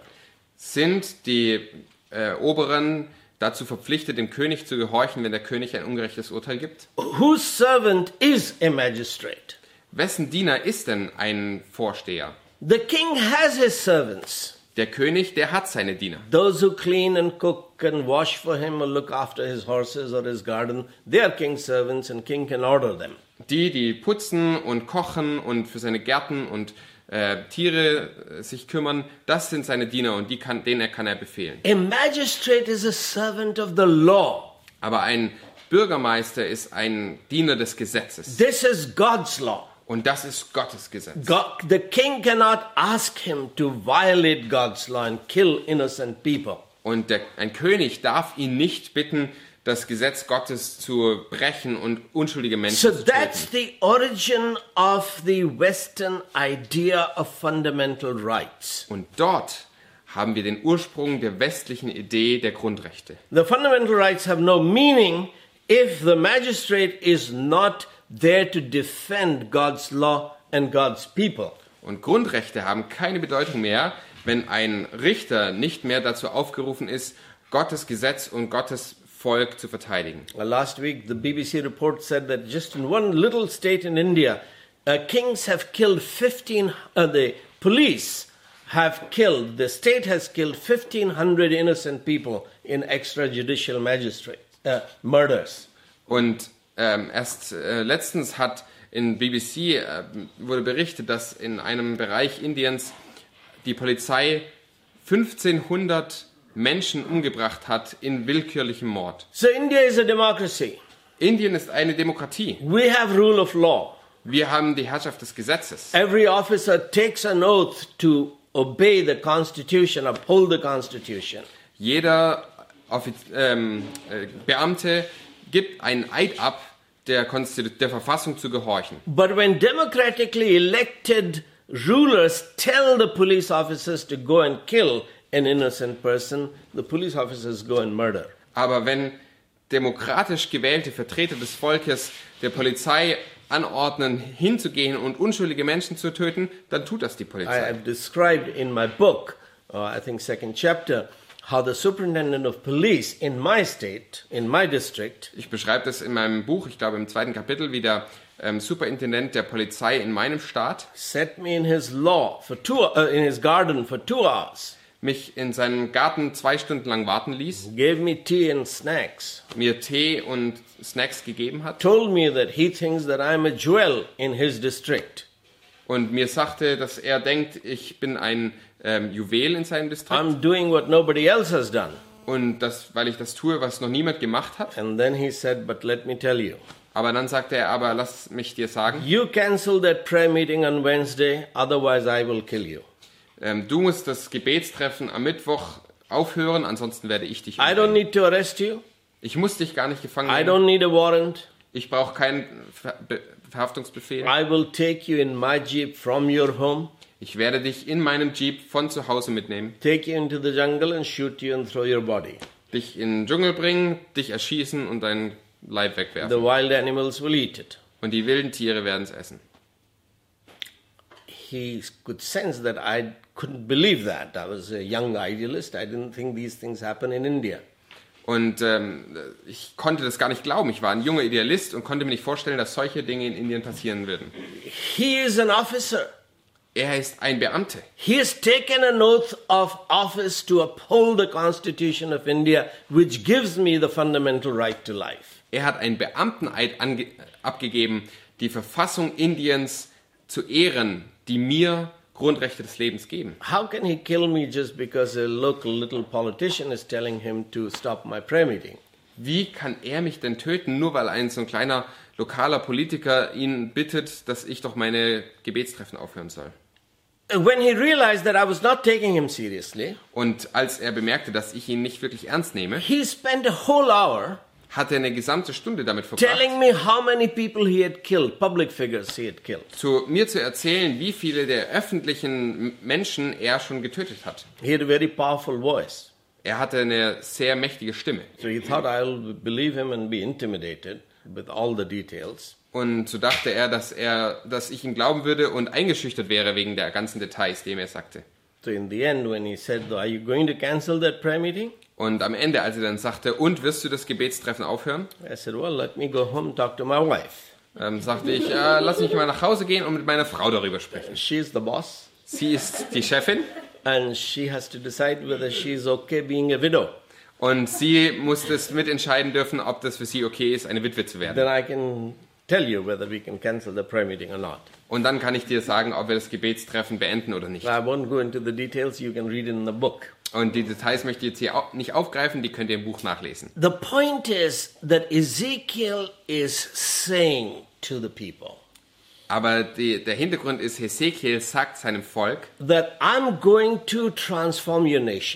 Sind die äh, Oberen dazu verpflichtet, dem König zu gehorchen, wenn der König ein ungerechtes Urteil gibt? Whose servant is a magistrate? Wessen Diener ist denn ein Vorsteher? The king has his servants. Der König, der hat seine Diener. Those who clean and cook and wash for him or look after his horses or his garden, they are king's servants and king can order them. Die, die putzen und kochen und für seine Gärten und äh, Tiere äh, sich kümmern, das sind seine Diener und die kann, denen kann er befehlen. A magistrate is a servant of the law. Aber ein Bürgermeister ist ein Diener des Gesetzes. This is God's law. Und das ist Gottes Gesetz. God, the king cannot ask him to violate God's law and kill innocent people. Und der, ein König darf ihn nicht bitten, das Gesetz Gottes zu brechen und unschuldige Menschen So zu töten. that's the origin of the Western idea of fundamental rights. Und dort haben wir den Ursprung der westlichen Idee der Grundrechte. The fundamental rights have no meaning if the magistrate is not there to defend God's law and God's people. Und Grundrechte haben keine Bedeutung mehr, wenn ein Richter nicht mehr dazu aufgerufen ist, Gottes Gesetz und Gottes Volk zu verteidigen. Uh, last week, the B B C report said that just in one little state in India, uh, kings have killed fifteen, uh, the police have killed, the state has killed fifteen hundred innocent people in extrajudicial magistrate uh, murders. Und ähm, erst äh, letztens hat in B B C äh, wurde berichtet, dass in einem Bereich Indiens die Polizei fünfzehnhundert Menschen umgebracht hat in willkürlichem Mord. So India is a democracy. Indien ist eine Demokratie. We have rule of law. Wir haben die Herrschaft des Gesetzes. Every officer takes an oath to obey the Constitution, uphold the Constitution. Jeder Offiz ähm, äh, Beamte gibt einen Eid ab, der, Konstitu- der Verfassung zu gehorchen. But when democratically elected rulers tell the police officers to go and kill an innocent person, the police officers go and murder. Aber wenn demokratisch gewählte Vertreter des Volkes der Polizei anordnen, hinzugehen und unschuldige Menschen zu töten, dann tut das die I Polizei. have described in my book, uh, I think second chapter, how the superintendent of police in my state, in my district, Ich beschreibe das in meinem Buch, ich glaube im zweiten Kapitel, wie der ähm, Superintendent der Polizei in meinem Staat set me in his law for two, uh, in his garden for two hours, mich in seinem Garten zwei Stunden lang warten ließ, gave me tea and snacks, mir Tee und Snacks gegeben hat told me that he thinks that I'm a jewel in his district. und mir sagte, dass er denkt, ich bin ein ähm, Juwel in seinem Distrikt I'm doing what nobody else has done. und das, weil ich das tue, was noch niemand gemacht hat. And then he said, but let me tell you, Aber dann sagte er, aber lass mich dir sagen, you cancel that prayer meeting on Wednesday, otherwise I will kill you. ähm, du musst das Gebetstreffen am Mittwoch aufhören, ansonsten werde ich dich I don't umbringen. need to arrest you. Ich muss dich gar nicht gefangen I nehmen. don't need a warrant. Ich brauche keinen Ver Be Verhaftungsbefehl. I will take you in my jeep from your home, Ich werde dich in meinem Jeep von zu Hause mitnehmen, take you into the jungle and shoot you and throw your body. dich in den Dschungel bringen, dich erschießen und deinen Leib wegwerfen. The wild animals will eat it. Und die wilden Tiere werden es essen. He could sense that I couldn't believe that. I was a young idealist. I didn't think these things happen in India. Und ähm, ich konnte das gar nicht glauben. Ich war ein junger Idealist und konnte mir nicht vorstellen, dass solche Dinge in Indien passieren würden. He is an officer. Er ist ein Beamter. He has taken an oath of office to uphold the Constitution of India, which gives me the fundamental right to life. Er hat einen Beamteneid ange- abgegeben, die Verfassung Indiens zu ehren, die mir Grundrechte des Lebens geben. How can he kill me just because a local little politician is telling him to stop my prayer meeting? Wie kann er mich denn töten, nur weil ein so ein kleiner lokaler Politiker ihn bittet, dass ich doch meine Gebetstreffen aufhören soll? When he realized that I was not taking him seriously, Und als er bemerkte, dass ich ihn nicht wirklich ernst nehme, he spent a whole hour hat er eine gesamte Stunde damit verbracht, telling me how many people he had killed, public figures he had killed. zu mir zu erzählen, wie viele der öffentlichen Menschen er schon getötet hat. He had a very powerful voice. Er hatte eine sehr mächtige Stimme. So he thought I'll believe him and be intimidated with all the details. Und so dachte er, dass er, dass ich ihm glauben würde und eingeschüchtert wäre wegen der ganzen Details, die er mir sagte. So in the end, when he said, are you going to cancel that prayer meeting? Und am Ende, als er dann sagte, und wirst du das Gebetstreffen aufhören? I said, well, let me go home and talk to my wife. Ähm, sagte ich, äh, lass mich mal nach Hause gehen und mit meiner Frau darüber sprechen. She's the boss, Sie ist die Chefin and she has to decide whether she's okay being a widow. und sie muss das mitentscheiden dürfen, ob das für sie okay ist, eine Witwe zu werden. Then I can tell you whether we can cancel the prayer meeting or not. Und dann kann ich dir sagen, ob wir das Gebetstreffen beenden oder nicht. I won't go into the details. You can read it in the book. Und die Details möchte ich jetzt hier au- nicht aufgreifen, die könnt ihr im Buch nachlesen. The point is that Ezekiel is saying to the people Aber die, der Hintergrund ist, Hesekiel sagt seinem Volk, that I'm going to transform your nation.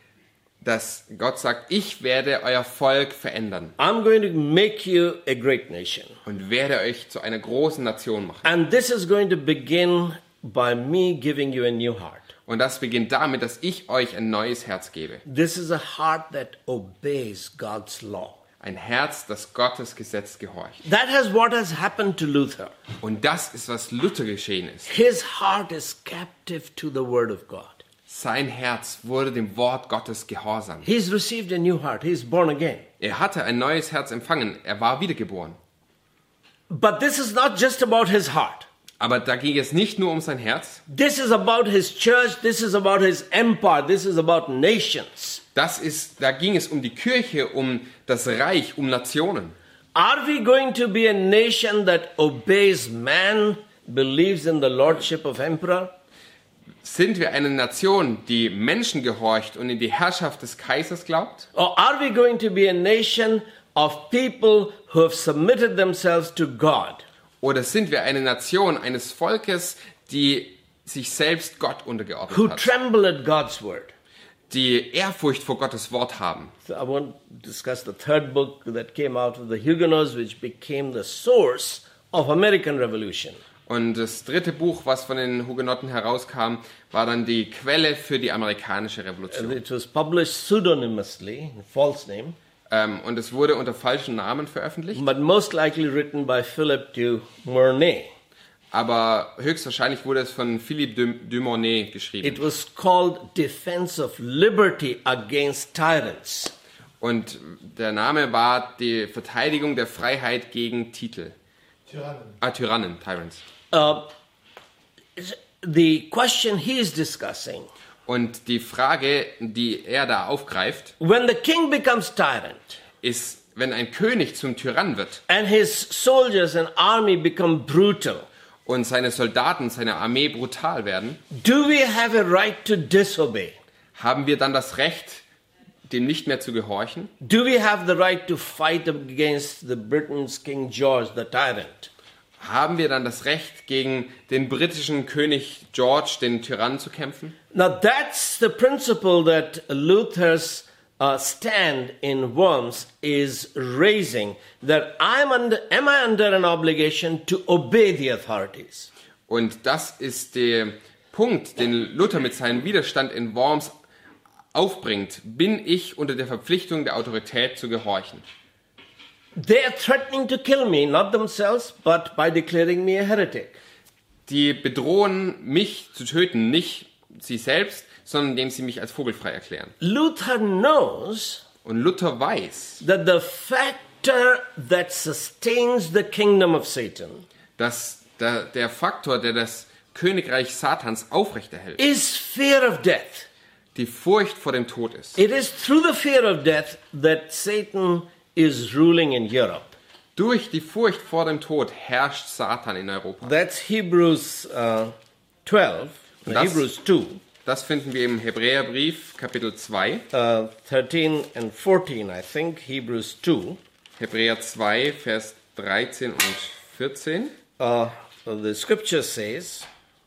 dass Gott sagt, ich werde euer Volk verändern I'm going to make you a great nation. und werde euch zu einer großen Nation machen. And this is going to begin by me giving you a new heart. Und das beginnt damit, dass ich euch ein neues Herz gebe. This is a heart that obeys God's law. Ein Herz, das Gottes Gesetz gehorcht. That is what has happened to Luther. Und das ist, was Luther geschehen ist. His heart is captive to the word of God. Sein Herz wurde dem Wort Gottes gehorsam. He's received a new heart. He's born again. Er hatte ein neues Herz empfangen. Er war wiedergeboren. But this is not just about his heart. Aber da ging es nicht nur um sein Herz. This is about his church. This is about his empire. This is about nations. Das ist, da ging es um die Kirche, um das Reich, um Nationen. Are we going to be a nation that obeys man, believes in the lordship of emperor? Sind wir eine Nation, die Menschen gehorcht und in die Herrschaft des Kaisers glaubt? Or are we going to be a nation of people who have submitted themselves to God? Oder sind wir eine Nation eines Volkes, die sich selbst Gott Who untergeordnet hat? tremble at God's word? Die Ehrfurcht vor Gottes Wort haben. So I want to discuss the third book that came out of the Huguenots, which became the source of American Revolution. Und das dritte Buch, was von den Hugenotten herauskam, war dann die Quelle für die amerikanische Revolution. It was published pseudonymously, false name, Ähm, und es wurde unter falschen Namen veröffentlicht, but most likely written by Philip de Mornay. aber höchstwahrscheinlich wurde es von Philippe de, de Mornay geschrieben. It was called Defense of Liberty Against Tyrants. Und der Name war die Verteidigung der Freiheit gegen Titel. Tyrannen. Ah, Tyrannen, Tyrants. Uh, the question he is discussing, Und die Frage, die er da aufgreift, when the king becomes tyrant ist, wenn ein König zum Tyrann wird and his soldiers and army become brutal, und seine Soldaten, seine Armee brutal werden, do we have a right to disobey? haben wir dann das Recht, dem nicht mehr zu gehorchen? Do we have the right to fight against the Britain's King George, the tyrant? Haben wir dann das Recht, gegen den britischen König George, den Tyrannen, zu kämpfen? Now that's the principle that Luther's uh, stand in Worms is raising, that I'm under, am I under an obligation to obey the authorities? Und das ist der Punkt, den Luther mit seinem Widerstand in Worms aufbringt. Bin ich unter der Verpflichtung der Autorität zu gehorchen? They are threatening to kill me, not themselves, but by declaring me a heretic. Die bedrohen mich zu töten, nicht sie selbst, sondern indem sie mich als vogelfrei erklären. Luther knows Und Luther weiß, that the factor that sustains the kingdom of Satan dass der, der Faktor, der das Königreich Satans aufrechterhält, is fear of death. die Furcht vor dem Tod ist. It is through the fear of death that Satan is ruling in Europe. Durch die Furcht vor dem Tod herrscht Satan in Europa. That's Hebrews uh, twelve, no, Das- Hebrews two, Das finden wir im Hebräerbrief, Kapitel zwei, uh, thirteen and fourteen, I think, Hebrews two. Hebräer zwei, Vers dreizehn und vierzehn. Uh, the scripture says,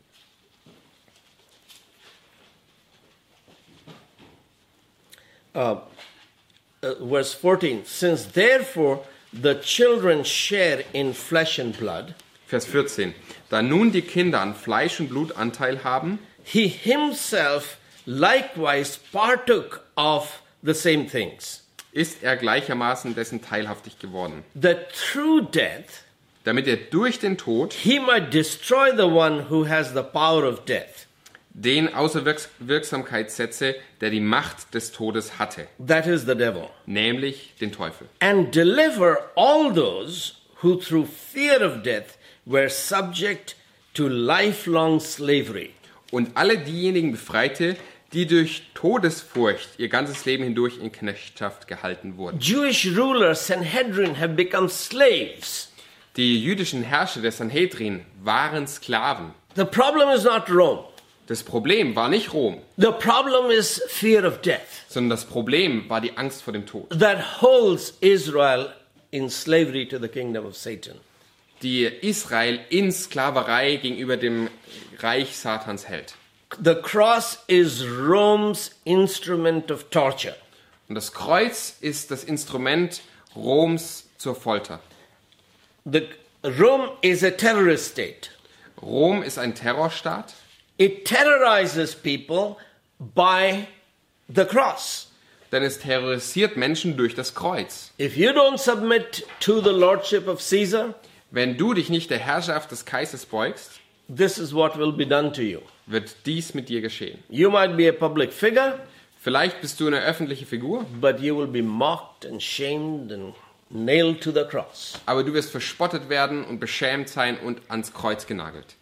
uh, uh, verse fourteen, since therefore the children share in flesh and blood, Vers vierzehn. Da nun die Kinder an Fleisch und Blut Anteil haben, he himself likewise partook of the same things, ist er gleichermaßen dessen teilhaftig geworden, that through death damit er durch den Tod he might destroy the one who has the power of death, den außer Wirks- Wirksamkeit setze, der die Macht des Todes hatte, that is the devil, nämlich den Teufel. and deliver all those who through fear of death were subject to lifelong slavery. Und alle diejenigen befreite, die durch Todesfurcht ihr ganzes Leben hindurch in Knechtschaft gehalten wurden. Jewish rulers, Sanhedrin, have become slaves. Die jüdischen Herrscher der Sanhedrin waren Sklaven. The problem is not Rome. Das Problem war nicht Rom, The problem is fear of death sondern das Problem war die Angst vor dem Tod, that holds Israel in slavery to the kingdom of Satan. die Israel in Sklaverei gegenüber dem Reich Satans hält. The cross is Rome's instrument of torture. Und das Kreuz ist das Instrument Roms zur Folter. The, Rome is a terrorist state. Rom ist ein Terrorstaat. It terrorizes people by the cross. Denn es terrorisiert Menschen durch das Kreuz. If you don't submit to the lordship of Caesar, Wenn du dich nicht der Herrschaft des Kaisers beugst, this is what will be done to you. wird dies mit dir geschehen. You might be a public figure, Vielleicht bist du eine öffentliche Figur, but you will be mocked and shamed and nailed to the cross. aber du wirst verspottet werden und beschämt sein und ans Kreuz genagelt.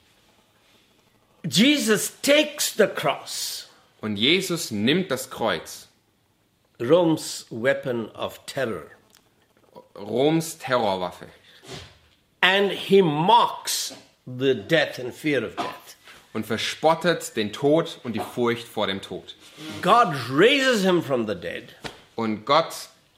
Jesus takes the cross, Und Jesus nimmt das Kreuz, Rome's weapon of terror, Roms Terrorwaffe, and he mocks the death and fear of death. und verspottet den Tod und die Furcht vor dem Tod. God raises him from the dead Und Gott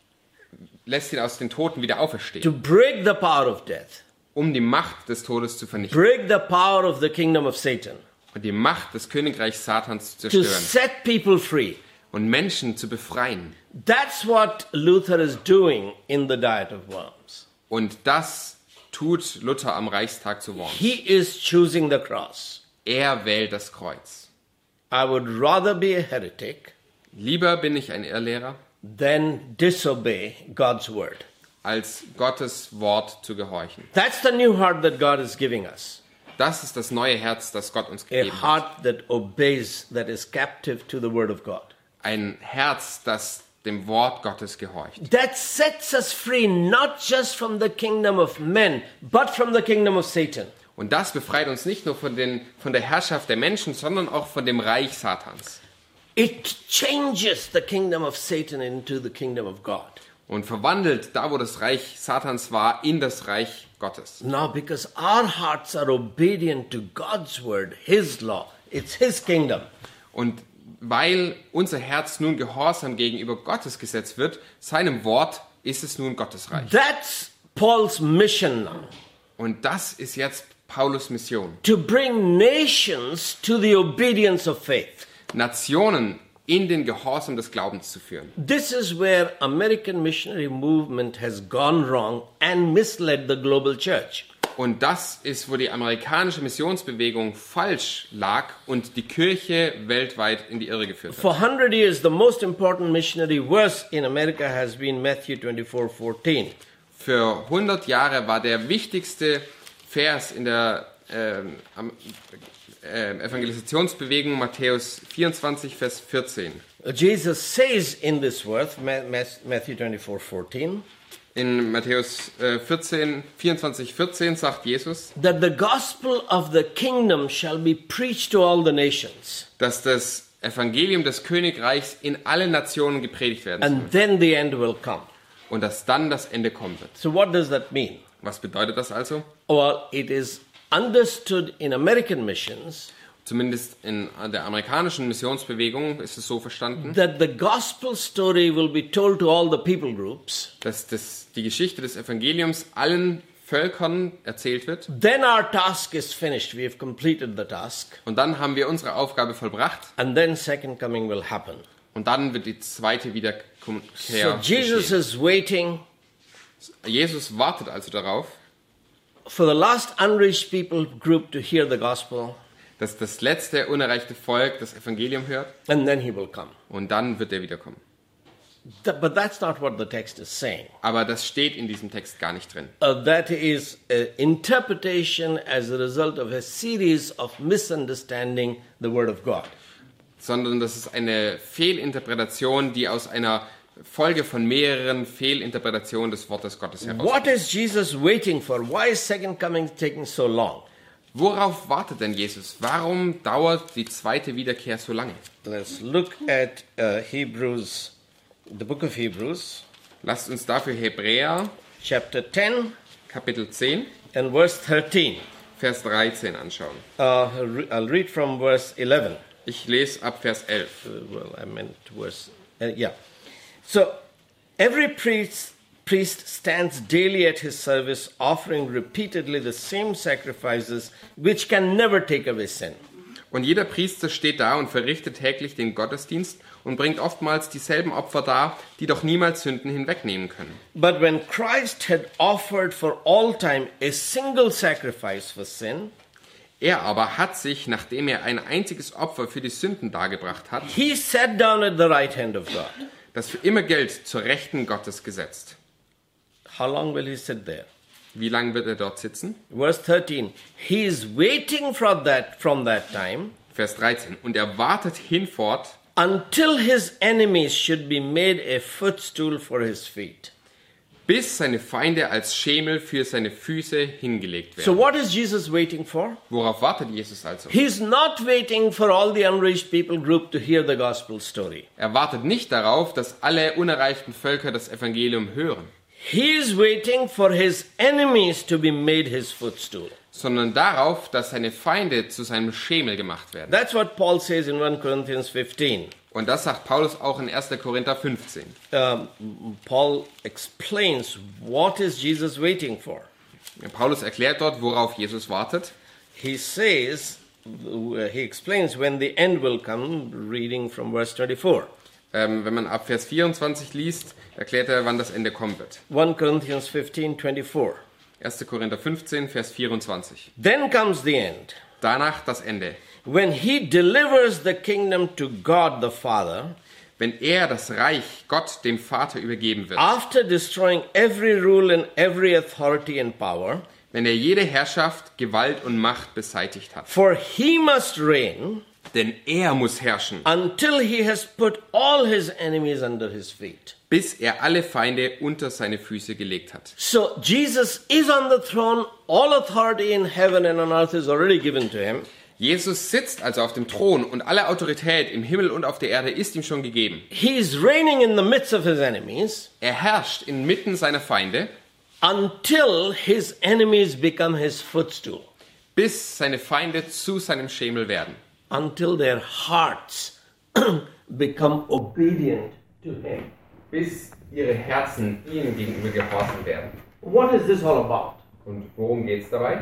lässt ihn aus den Toten wieder to auferstehen, break the power of death, um die Macht des Todes zu vernichten break the power of the kingdom of Satan, und die Macht des Königreichs Satans zu to zerstören set people free. und Menschen zu befreien. That's what Luther is doing in the Diet of Worms. Und das tut Luther am Reichstag zu Worms. He is choosing the cross. Er wählt das Kreuz. I would rather be a heretic Lieber bin ich ein Irrlehrer, than disobey God's word. als Gottes Wort zu gehorchen. That's the new heart that God is giving us. Das ist das neue Herz, das Gott uns A gegeben hat. heart that obeys, that is captive to the word of God. Ein Herz, das dem Wort Gottes gehorcht. That sets us free not just from the kingdom of men, but from the kingdom of Satan. Und das befreit uns nicht nur von, den, von der Herrschaft der Menschen, sondern auch von dem Reich Satans. It changes the kingdom of Satan into the kingdom of God. Und verwandelt da, wo das Reich Satans war, in das Reich Gottes. Now, because our hearts are obedient to God's word, His law, it's His kingdom. Und weil unser Herz nun gehorsam gegenüber Gottes Gesetz wird, seinem Wort, ist es nun Gottes Reich. That's Paul's mission now. Und das ist jetzt Paulus Mission. To bring nations to the obedience of faith. Nationen in den Gehorsam des Glaubens zu führen. This is where American missionary movement has gone wrong and misled the global church. Und das ist, wo die amerikanische Missionsbewegung falsch lag und die Kirche weltweit in die Irre geführt hat. For one hundred years, the most important missionary verse in America has been Matthew twenty-four fourteen. Für hundert Jahre war der wichtigste Vers in der ähm, am- äh, Evangelisationsbewegung Matthäus vierundzwanzig, Vers vierzehn. Jesus says in this verse, Ma- Ma- Matthew twenty-four fourteen, In Matthäus äh, vierzehn, vierundzwanzig, vierzehn sagt Jesus, that the gospel of the kingdom shall be preached to all the nations, dass das Evangelium des Königreichs in alle Nationen gepredigt werden soll and then the end will come. und dass dann das Ende kommen wird. So what does that mean? Was bedeutet das also? Well, it is understood in American missions Zumindest in der amerikanischen Missionsbewegung ist es so verstanden, that the gospel story will be told to all the people groups. dass das, die Geschichte des Evangeliums allen Völkern erzählt wird. Then our task is finished. We have completed the task. Und dann haben wir unsere Aufgabe vollbracht. And then second coming will happen. Und dann wird die zweite Wiederkehr So Jesus geschehen. is waiting Jesus wartet also darauf, for the last unreached people group to hear the gospel, dass das letzte unerreichte Volk das Evangelium hört and then he will come. und dann wird er wiederkommen. Th- but that's not what the text is saying. Aber das steht in diesem Text gar nicht drin. Uh, that is an interpretation as a result of a series of misunderstanding the word of God. Sondern das ist eine Fehlinterpretation, die aus einer Folge von mehreren Fehlinterpretationen des Wortes Gottes heraus. What is Jesus waiting for? Why is second coming taking so long? Worauf wartet denn Jesus? Warum dauert die zweite Wiederkehr so lange? Let's look at uh, Hebrews, the book of Hebrews, Lasst uns dafür Hebräer chapter ten Kapitel zehn, and verse thirteen. Vers dreizehn anschauen. Uh, re- I'll read from verse eleven. Ich lese ab Vers elf. Uh, well, I meant verse, uh, yeah. So, every priest, priest stands daily at his service, offering repeatedly the same sacrifices, which can never take away sin. Und jeder Priester steht da und verrichtet täglich den Gottesdienst und bringt oftmals dieselben Opfer dar, die doch niemals Sünden hinwegnehmen können. But when Christ had offered for all time a single sacrifice for sin, Er aber hat sich, nachdem er ein einziges Opfer für die Sünden dargebracht hat, he sat down at the right hand of God. das für immer gilt, zur Rechten Gottes gesetzt. How long will he sit there? Wie lange wird er dort sitzen? Verse thirteen, he is waiting for that from that time Vers dreizehn. Und er wartet hinfort, until his enemies should be made a footstool for his feet. bis seine Feinde als Schemel für seine Füße hingelegt So werden. what is Jesus waiting for? Worauf wartet Jesus also? He's not waiting for all the unreached people group to hear the gospel story. Er wartet nicht darauf, dass alle unerreichten Völker das Evangelium hören, He is waiting for his enemies to be made his footstool. sondern darauf, dass seine Feinde zu seinem Schemel gemacht werden. That's what Paul says in First Corinthians fifteen. Und das sagt Paulus auch in erster Korinther fünfzehn. Um, Paul explains what is Jesus waiting for. Paulus erklärt dort, worauf Jesus wartet. He says, uh, he explains when the end will come, reading from verse twenty-four. Ähm, wenn man ab Vers vierundzwanzig liest, erklärt er, wann das Ende kommen wird. First Corinthians fifteen twenty-four. erster Korinther fünfzehn, Vers vierundzwanzig. Then comes the end, Danach das Ende. when he delivers the kingdom to God the Father, Wenn er das Reich Gott dem Vater übergeben wird. after destroying every rule and every authority and power, Wenn er jede Herrschaft, Gewalt und Macht beseitigt hat. for he must reign Denn er muss herrschen, until he has put all his enemies under his feet. bis er alle Feinde unter seine Füße gelegt hat. So Jesus is on the throne. All authority in heaven and on earth is already given to him. Jesus sitzt also auf dem Thron und alle Autorität im Himmel und auf der Erde ist ihm schon gegeben. He is reigning in the midst of his enemies Er herrscht inmitten seiner Feinde, until his enemies become his footstool, bis seine Feinde zu seinem Schemel werden. until their hearts become obedient to him. Bis ihre Herzen ihm gegenüber gehorsam werden. What is this all about? Und worum geht es dabei?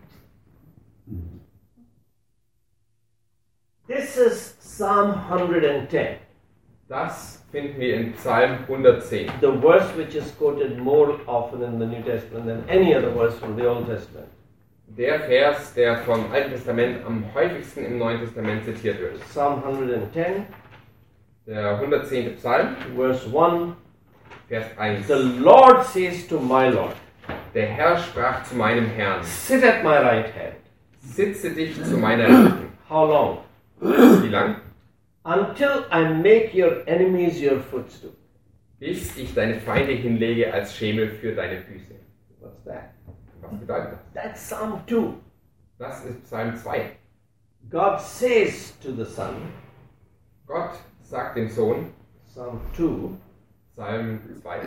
This is Psalm one ten, Das finden wir in Psalm hundertzehn. the verse which is quoted more often in the New Testament than any other verse from the Old Testament. Der Vers, der vom Alten Testament am häufigsten im Neuen Testament zitiert wird. Psalm one ten, Der hundertzehnte Psalm, verse one. Vers eins. The Lord says to my Lord, Der Herr sprach zu meinem Herrn, sit at my right hand. sitze dich zu meiner Rechten. How long? Wie lang? Until I make your enemies your footstool. Bis ich deine Feinde hinlege als Schemel für deine Füße. What's that? Was bedeutet das? That's Psalm two. Das ist Psalm zwei. God says to the Son, Gott sagt dem Sohn, Psalm two, Psalm zwei,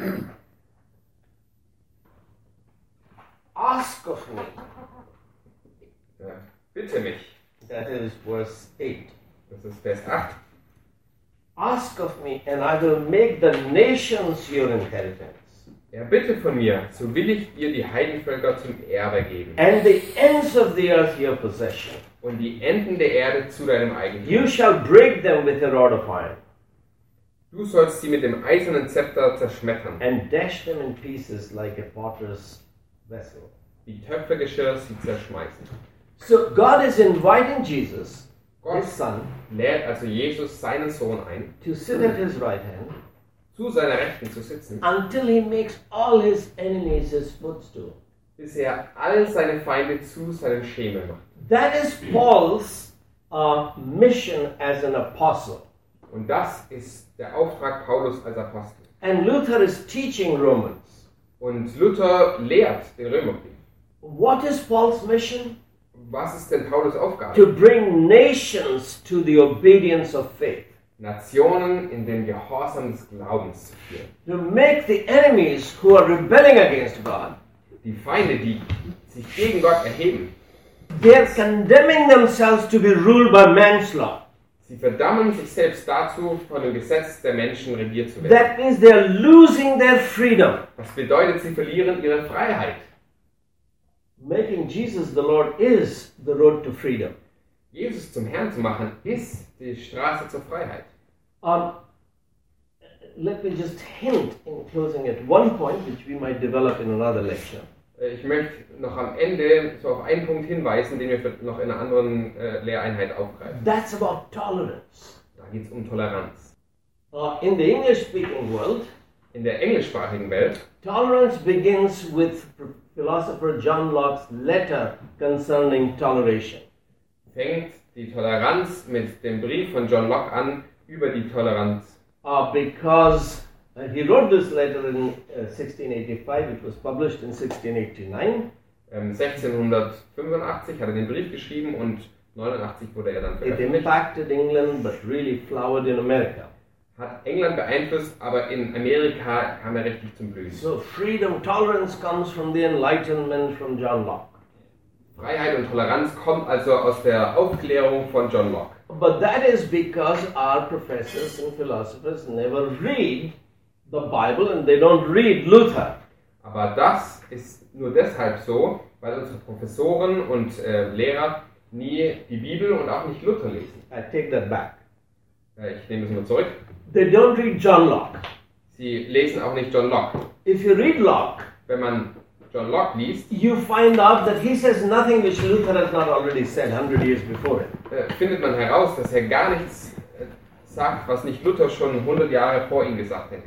ask of me. äh, bitte mich. That is verse eight. Das ist Vers acht. Ask of me, and I will make the nations your inheritance, Er bitte von mir, so will ich dir die Heidenvölker zum Erbe geben and the ends of the earth your possession. und die Enden der Erde zu deinem Eigentum. You shall break them with a rod of iron, Du sollst sie mit dem eisernen Zepter zerschmettern, and dash them in pieces like a potter's vessel. wie Töpfergeschirr sie zerschmeißen. So God is inviting Jesus, Gott his Son, lädt also Jesus, seinen Sohn, ein, to sit at his right hand zu seiner Rechten zu sitzen, until he makes all his enemies his footstool. bis er all seine Feinde zu seinem Schemel macht. That is Paul's uh, mission as an apostle. Und das ist der Auftrag Paulus als Apostel. And Luther is teaching Romans. Und Luther lehrt den Römerbrief. What is Paul's mission? Was ist denn Paulus' Aufgabe? To bring nations to the obedience of faith. Nationen in den Gehorsam des Glaubens zu führen. To make the enemies who are rebelling against God, Die Feinde, die sich gegen Gott erheben, they are condemning themselves to be ruled by man's law. sie verdammen sich selbst dazu, von dem Gesetz der Menschen regiert zu werden. That means they are losing their freedom. Das bedeutet, sie verlieren ihre Freiheit. Making Jesus the Lord is the road to freedom. Jesus zum Herrn zu machen, ist die Straße zur Freiheit. Um, let me just hint in closing at one point, which we might develop in another lecture. Ich möchte noch am Ende so auf einen Punkt hinweisen, den wir noch in einer anderen äh, Lehreinheit aufgreifen. That's about tolerance. Da geht es um Toleranz. Uh, in the English-speaking world, In der englischsprachigen Welt tolerance begins with philosopher John Locke's letter concerning toleration. fängt die Toleranz mit dem Brief von John Locke an über die Toleranz. Uh, because uh, he wrote this letter in uh, sixteen eighty-five, it was published in sixteen eighty-nine. Ähm, sechzehnhundertfünfundachtzig hat er den Brief geschrieben und neunundachtzig wurde er dann It veröffentlicht. impacted England but really flowered in America. Hat England beeinflusst, aber in Amerika kam er richtig zum Blühen. So freedom, tolerance comes from the Enlightenment from John Locke. Freiheit und Toleranz kommt also aus der Aufklärung von John Locke. But that is because our professors and philosophers never read the Bible and they don't read Luther. Aber das ist nur deshalb so, weil unsere Professoren und äh, Lehrer nie die Bibel und auch nicht Luther lesen. I take that back. Äh, ich nehme es nur zurück. They don't read John Locke. Sie lesen auch nicht John Locke. If you read Locke, Wenn man John Locke liest, you find out that he says nothing which Luther has not already said one hundred years before him. äh, findet man heraus, dass er gar nichts äh, sagt, was nicht Luther schon hundert Jahre vor ihm gesagt hätte.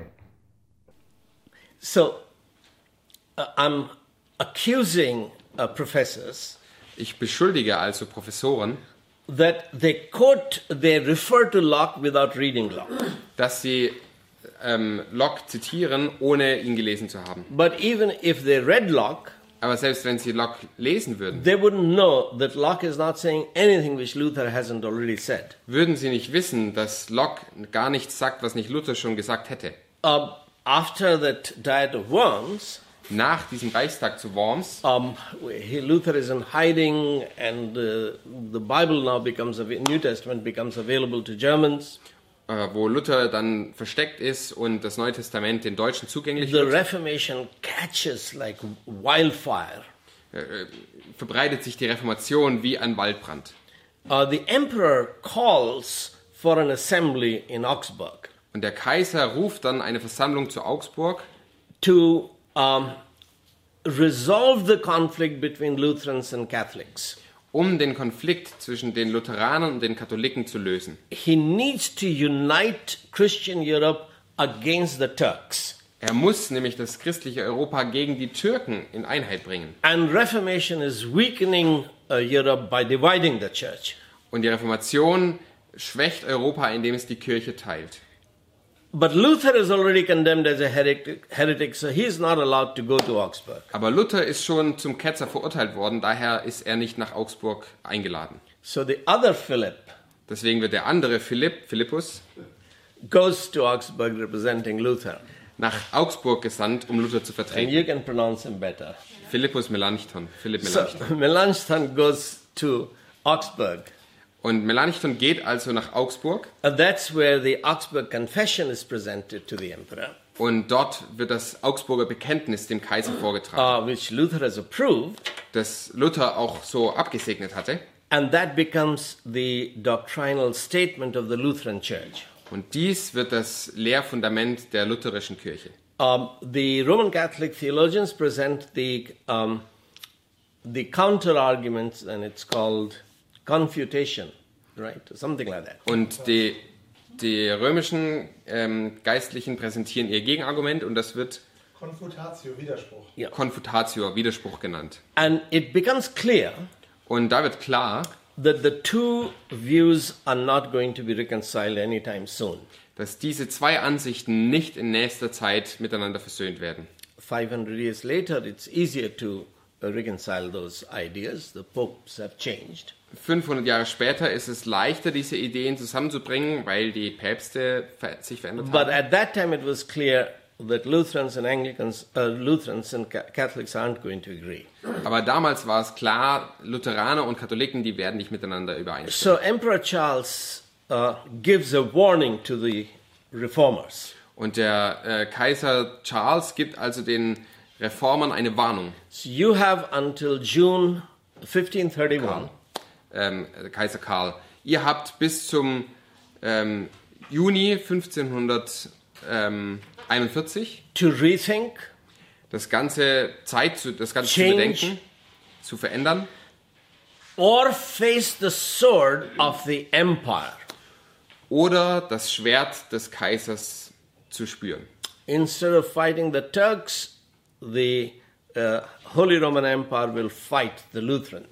So, uh, I'm accusing uh, professors Ich beschuldige also Professoren, that they quote, they refer to Locke without reading Locke. dass sie ähm, Locke zitieren, ohne ihn gelesen zu haben. But even if they read Locke, Aber selbst wenn sie Locke lesen würden, they wouldn't know that Locke is not saying anything which Luther hasn't already said. würden sie nicht wissen, dass Locke gar nichts sagt, was nicht Luther schon gesagt hätte. Uh, after that Diet of Worms, Nach diesem Reichstag zu Worms, um, he, Luther is in hiding, and uh, the Bible now becomes, av- New Testament becomes available to Germans. äh, wo Luther dann versteckt ist und das Neue Testament den Deutschen zugänglich The wird, Reformation catches like wildfire. äh, verbreitet sich die Reformation wie ein Waldbrand. Uh, the emperor calls for an assembly in Augsburg Und der Kaiser ruft dann eine Versammlung zu Augsburg, to um, resolve the conflict between Lutherans and Catholics. um den Konflikt zwischen den Lutheranern und den Katholiken zu lösen. He needs to unite Christian Europe against the Turks. Er muss nämlich das christliche Europa gegen die Türken in Einheit bringen. And Reformation is weakening uh, Europe by dividing the church. Und die Reformation schwächt Europa, indem es die Kirche teilt. But Luther is already condemned as a heretic, heretic, so he is not allowed to go to Augsburg. Aber Luther ist schon zum Ketzer verurteilt worden, daher ist er nicht nach Augsburg eingeladen. So the other Philip Deswegen wird der andere Philipp, Philippus, goes to Augsburg representing Luther. nach Augsburg gesandt, um Luther zu And vertreten. you can pronounce him better. Philippus Melanchthon, Philipp So Melanchthon. Melanchthon goes to Augsburg. Und Melanchthon geht also nach Augsburg And that's where the Augsburg Confession is presented to the emperor, und dort wird das Augsburger Bekenntnis dem Kaiser vorgetragen, uh, which Luther has approved. das Luther auch so abgesegnet hatte. And that becomes the doctrinal statement of the Lutheran Church. Und dies wird das Lehrfundament der lutherischen Kirche. Um, the Roman Catholic theologians present the, um, the counter-arguments, and it's called confutation, right? Something like that. Und die, die römischen ähm, Geistlichen präsentieren ihr Gegenargument und das wird Konfutatio, Widerspruch. Confutatio, Widerspruch genannt. And it becomes clear Und da wird klar, that the two views are not going to be reconciled anytime soon. dass diese zwei Ansichten nicht in nächster Zeit miteinander versöhnt werden. five hundred years later, it's easier to uh, reconcile those ideas. The popes have changed. fünfhundert Jahre später ist es leichter, diese Ideen zusammenzubringen, weil die Päpste ver- sich verändert But haben. at that time, it was clear that Lutherans and Anglicans, uh, Lutherans and Ca- Catholics aren't going to agree. Aber damals war es klar, Lutheraner und Katholiken, die werden nicht miteinander übereinstimmen. So Emperor Charles uh, gives a warning to the reformers. Und der äh, Kaiser Charles gibt also den Reformern eine Warnung. So you have until June fifteen thirty-one Ähm, der Kaiser Karl, ihr habt bis zum ähm, Juni fünfzehnhunderteinundvierzig to rethink, das ganze Zeit zu, das ganze zu Change. bedenken, zu verändern or face the sword of the empire. oder das Schwert des Kaisers zu spüren. Instead of fighting the Turks, the uh, Holy Roman Empire will fight the Lutherans.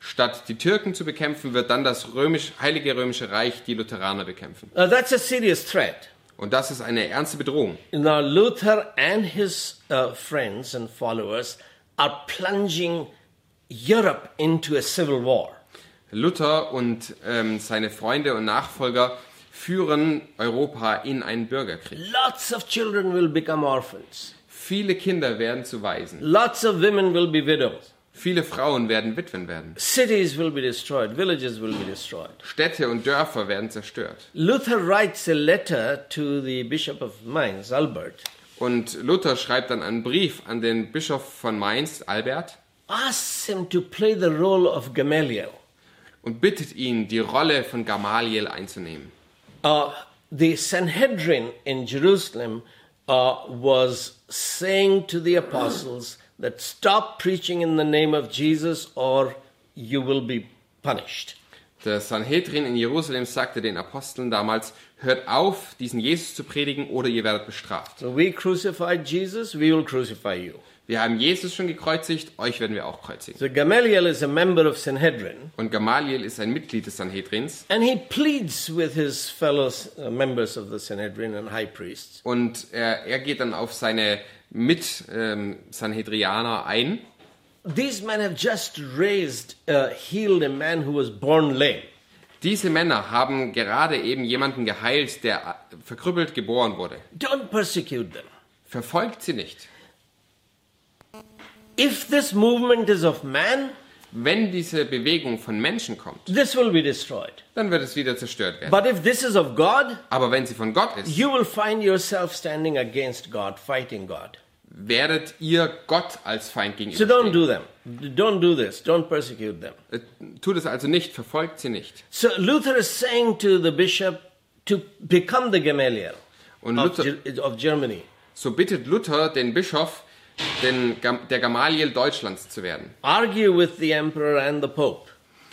Statt die Türken zu bekämpfen, wird dann das römisch, Heilige Römische Reich die Lutheraner bekämpfen. Uh, that's a serious threat. Und das ist eine ernste Bedrohung. Now, Luther and his uh, friends and followers are plunging Europe into a civil war. Luther und ähm, seine Freunde und Nachfolger führen Europa in einen Bürgerkrieg. Lots of children will become orphans. Viele Kinder werden zu Waisen. Lots of women will be widows. Viele Frauen werden Witwen werden. Cities will be destroyed. Villages will be destroyed. Städte und Dörfer werden zerstört. Luther writes a letter to the Bishop of Mainz, Albert. Und Luther schreibt dann einen Brief an den Bischof von Mainz, Albert, Asks him to play the role of Gamaliel. und bittet ihn, die Rolle von Gamaliel einzunehmen. Uh, the Sanhedrin in Jerusalem uh, was saying to the apostles that stop preaching in the name of Jesus or you will be punished. Der Sanhedrin in Jerusalem sagte den Aposteln damals, hört auf, diesen Jesus zu predigen oder ihr werdet bestraft. So we crucified Jesus, we will crucify you. Wir haben Jesus schon gekreuzigt, euch werden wir auch kreuzigen. So Gamaliel is a member of Sanhedrin, Und Gamaliel ist ein Mitglied des Sanhedrins and he pleads with his fellow uh, members of the Sanhedrin and high priests. und er, er geht dann auf seine Mit-Sanhedrianer ein. These men have just raised, uh, healed a man who was born lame. Diese Männer haben gerade eben jemanden geheilt, der verkrüppelt geboren wurde. Don't persecute them. Verfolgt sie nicht. If this movement is of man, Wenn diese Bewegung von Menschen kommt, this will be destroyed. dann wird es wieder zerstört werden. But if this is of God, Aber wenn sie von Gott ist, you will find yourself standing against God, fighting God. werdet ihr Gott als Feind So don't gegenüberstehen. do them. Don't do this. Don't persecute them. Äh, Tut es also nicht, verfolgt sie nicht. So Luther is saying to the bishop to become the Gamaliel Und of, Luther, Ge- of Germany. so bittet Luther den Bischof, den, Gam- der Gamaliel Deutschlands zu werden. Argue with the emperor and the pope.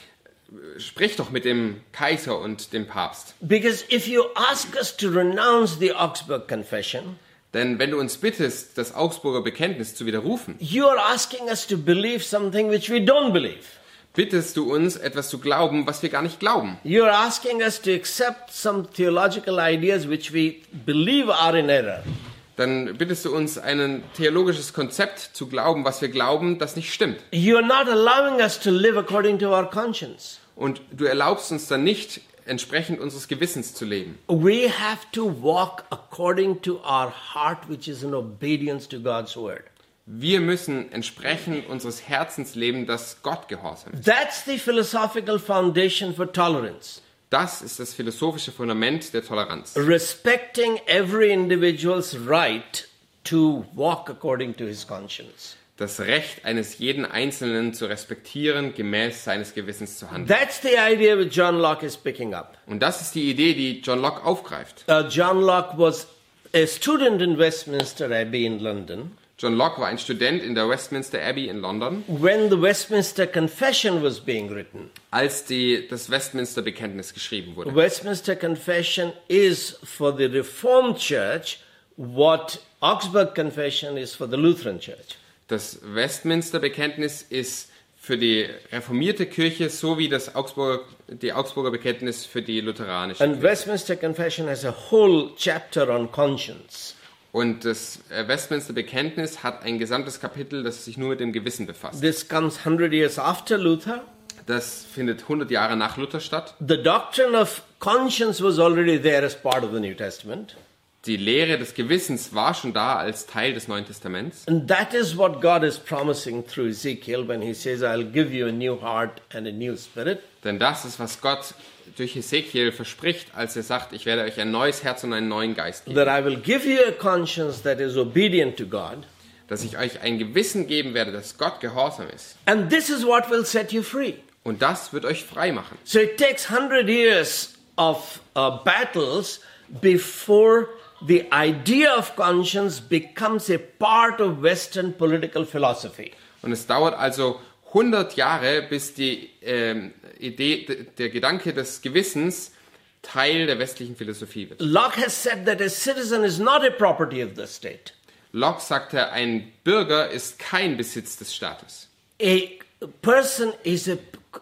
Sprich doch mit dem Kaiser und dem Papst. Because if you ask us to renounce the Augsburg Confession, Denn wenn du uns bittest, das Augsburger Bekenntnis zu widerrufen, you are asking us to believe something which we don't believe. bittest du uns, etwas zu glauben, was wir gar nicht glauben. You are asking us to accept some theological ideas which we believe are in error. Dann bittest du uns, ein theologisches Konzept zu glauben, was wir glauben, das nicht stimmt. You are not allowing us to live according to our conscience. Und du erlaubst uns dann nicht, entsprechend unseres Gewissens zu leben. We have to walk according to our heart, which is in obedience to God's word. Wir müssen entsprechend unseres Herzens leben, das Gott gehorsam ist. That's the philosophical foundation for tolerance. Das ist das philosophische Fundament der Toleranz. Respecting every individual's right to walk according to his conscience. Das Recht eines jeden Einzelnen zu respektieren, gemäß seines Gewissens zu handeln. That's the idea which John Locke is picking up. Und das ist die Idee, die John Locke aufgreift. Uh, John Locke was a student in Westminster Abbey in London John Locke war ein Student in der Westminster Abbey in London, when the Westminster Confession was being written. als die, das Westminster Bekenntnis geschrieben wurde. Westminster Confession is for the Reformed Church what Augsburg Confession is for the Lutheran Church. Das Westminster Bekenntnis ist für die reformierte Kirche so wie das Augsburger, die Augsburger Bekenntnis für die lutheranische And Kirche. Westminster Confession has a whole chapter on conscience. Und das äh, Westminster Bekenntnis hat ein gesamtes Kapitel, das sich nur mit dem Gewissen befasst. This comes one hundred years after Luther. Das findet hundert Jahre nach Luther statt. The doctrine of conscience was already there as part of the New Testament. Die Lehre des Gewissens war schon da als Teil des Neuen Testaments. And that is what God is promising through Ezekiel when he says, I'll give you a new heart and a new spirit. Denn das ist, was Gott durch Ezekiel verspricht, als er sagt, ich werde euch ein neues Herz und einen neuen Geist geben. That I will give you a conscience that is obedient to God. Dass ich euch ein Gewissen geben werde, das Gott gehorsam ist. And this is what will set you free. Und das wird euch frei machen. So it takes one hundred years of uh, battles before the idea of conscience becomes a part of Western political philosophy. Und es dauert also hundert Jahre, bis die ähm, Idee, d- der Gedanke des Gewissens Teil der westlichen Philosophie wird. Locke has said that a citizen is not a property of the state. Locke sagte, ein Bürger ist kein Besitz des Staates. A person is a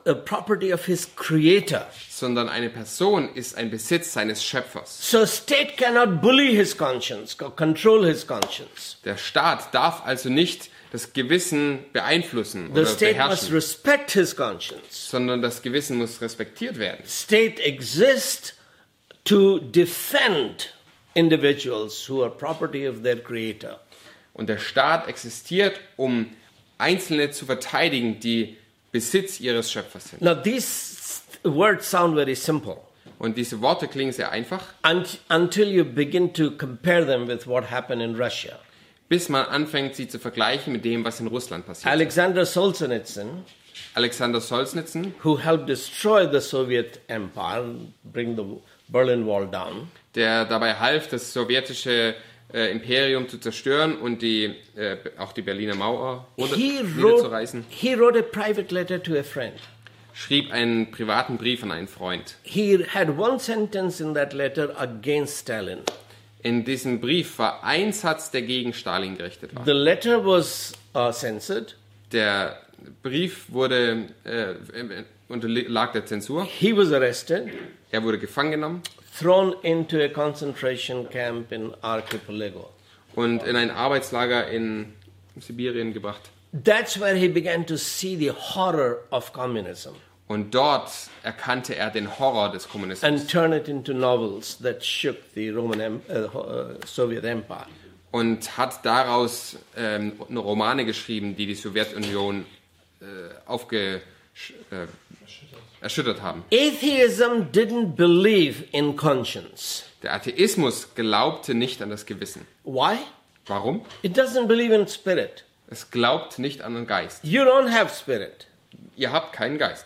a property of his creator. sondern eine Person ist ein Besitz seines Schöpfers. So state cannot bully his conscience, or control his conscience. Der Staat darf also nicht das Gewissen beeinflussen The oder state must beherrschen, respect his conscience. sondern das Gewissen muss respektiert werden. State exists to defend individuals who are property of their creator. Und der Staat existiert, um Einzelne zu verteidigen, die Besitz ihres Schöpfers sind. Now these words sound very simple Und diese Worte klingen sehr einfach, unt- until you begin to compare them with what happened in Russia. bis man anfängt, sie zu vergleichen mit dem, was in Russland passiert. Alexander Solzhenitsyn, Alexander Solzhenitsyn, who helped destroy the Soviet Empire, bring the Berlin Wall down, der dabei half, das sowjetische äh, Imperium zu zerstören und die, äh, auch die Berliner Mauer runter- he wrote, niederzureißen, he wrote a private letter to a friend. schrieb einen privaten Brief an einen Freund. He had one sentence in that letter against Stalin. In diesem Brief war ein Satz, der gegen Stalin gerichtet war. The letter was uh, censored. Der Brief wurde äh, unterlag der Zensur. He was arrested, Er wurde gefangen genommen thrown into a concentration camp in Archipelago. und in ein Arbeitslager in Sibirien gebracht. That's where he began to see the horror of communism Und dort erkannte er den Horror des Kommunismus and turned it into novels that shook the Roman em- uh, uh, Soviet Empire. und hat daraus ähm, Romane geschrieben, die die Sowjetunion äh, aufge, äh, erschüttert haben. Atheism didn't believe in conscience. Der Atheismus glaubte nicht an das Gewissen. Why? Warum? It doesn't believe in spirit. Es glaubt nicht an den Geist. You don't have spirit. Ihr habt keinen Geist.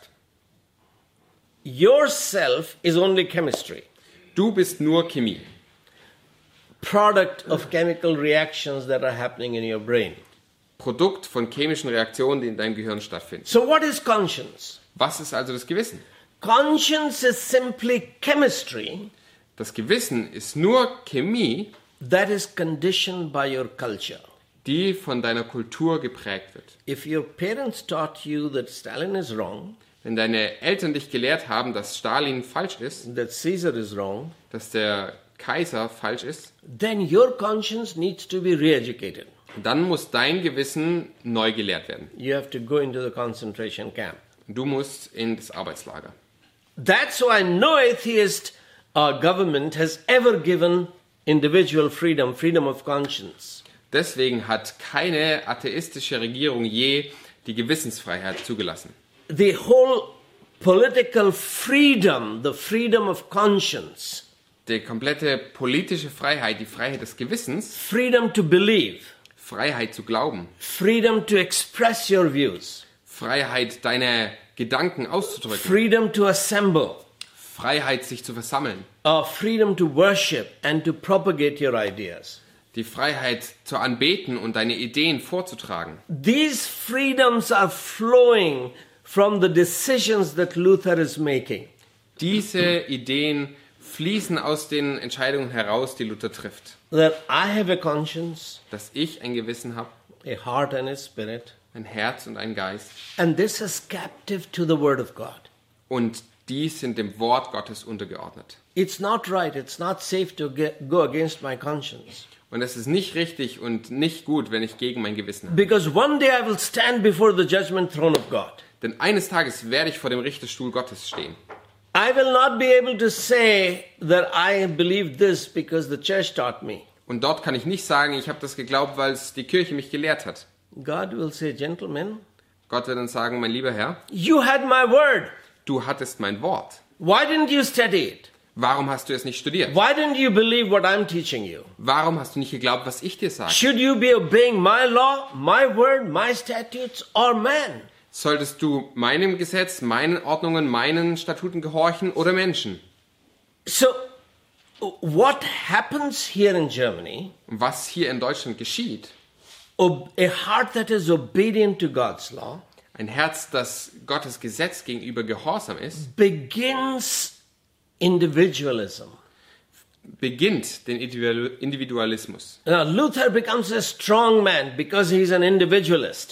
Yourself is only chemistry, Du bist nur Chemie, product of chemical reactions that are happening in your brain. Produkt von chemischen Reaktionen, die in deinem Gehirn stattfinden. So what is conscience? Was ist also das Gewissen? Conscience is simply chemistry Das Gewissen ist nur Chemie, that is conditioned by your culture. die von deiner Kultur geprägt wird. If your parents taught you that Stalin is wrong, Wenn deine Eltern dich gelehrt haben, dass Stalin falsch ist, that Caesar is wrong, dass der Kaiser falsch ist, then your conscience needs to be re-educated. dann muss dein Gewissen neu gelehrt werden. You have to go into the concentration camp. Du musst in das Arbeitslager. That's why no atheist uh, government has ever given individual freedom, freedom of conscience. Deswegen hat keine atheistische Regierung je die Gewissensfreiheit zugelassen. The whole political freedom, the freedom of conscience, Die komplette politische Freiheit, die Freiheit des Gewissens, freedom to believe, Freiheit zu glauben, freedom to express your views, Freiheit, deine Gedanken auszudrücken, freedom to assemble, Freiheit, sich zu versammeln, uh, freedom to worship and to propagate your ideas. die Freiheit zu anbeten und deine Ideen vorzutragen. These freedoms are flowing from the decisions that Luther is making. Diese Ideen fließen aus den Entscheidungen heraus, die Luther trifft. That I have a conscience, Dass ich ein Gewissen habe, a heart and a spirit, ein Herz und ein Geist. and this is captive to the Word of God. Und die sind dem Wort Gottes untergeordnet. It's not right, it's not safe to get, go against my conscience. Und es ist nicht richtig und nicht gut, wenn ich gegen mein Gewissen habe. Because one day I will stand before the judgment throne of God. Denn eines Tages werde ich vor dem Richterstuhl Gottes stehen. I will not be able to say that I believe this because the church taught me. Und dort kann ich nicht sagen, ich habe das geglaubt, weil es die Kirche mich gelehrt hat. God will say, gentlemen, Gott wird dann sagen, mein lieber Herr, you had my word. du hattest mein Wort. Why didn't you study it? Warum hast du es nicht studiert? Why didn't you believe what I'm teaching you? Warum hast du nicht geglaubt, was ich dir sage? Should you be obeying my law, my word, my statutes, or man? Solltest du meinem Gesetz, meinen Ordnungen, meinen Statuten gehorchen oder Menschen? So, what happens here in Germany, Und was hier in Deutschland geschieht, ob- a heart that is obedient to God's law, ein Herz, das Gottes Gesetz gegenüber gehorsam ist, begins individualism. beginnt den Individualismus. Now, Luther becomes a strong man because he's an individualist.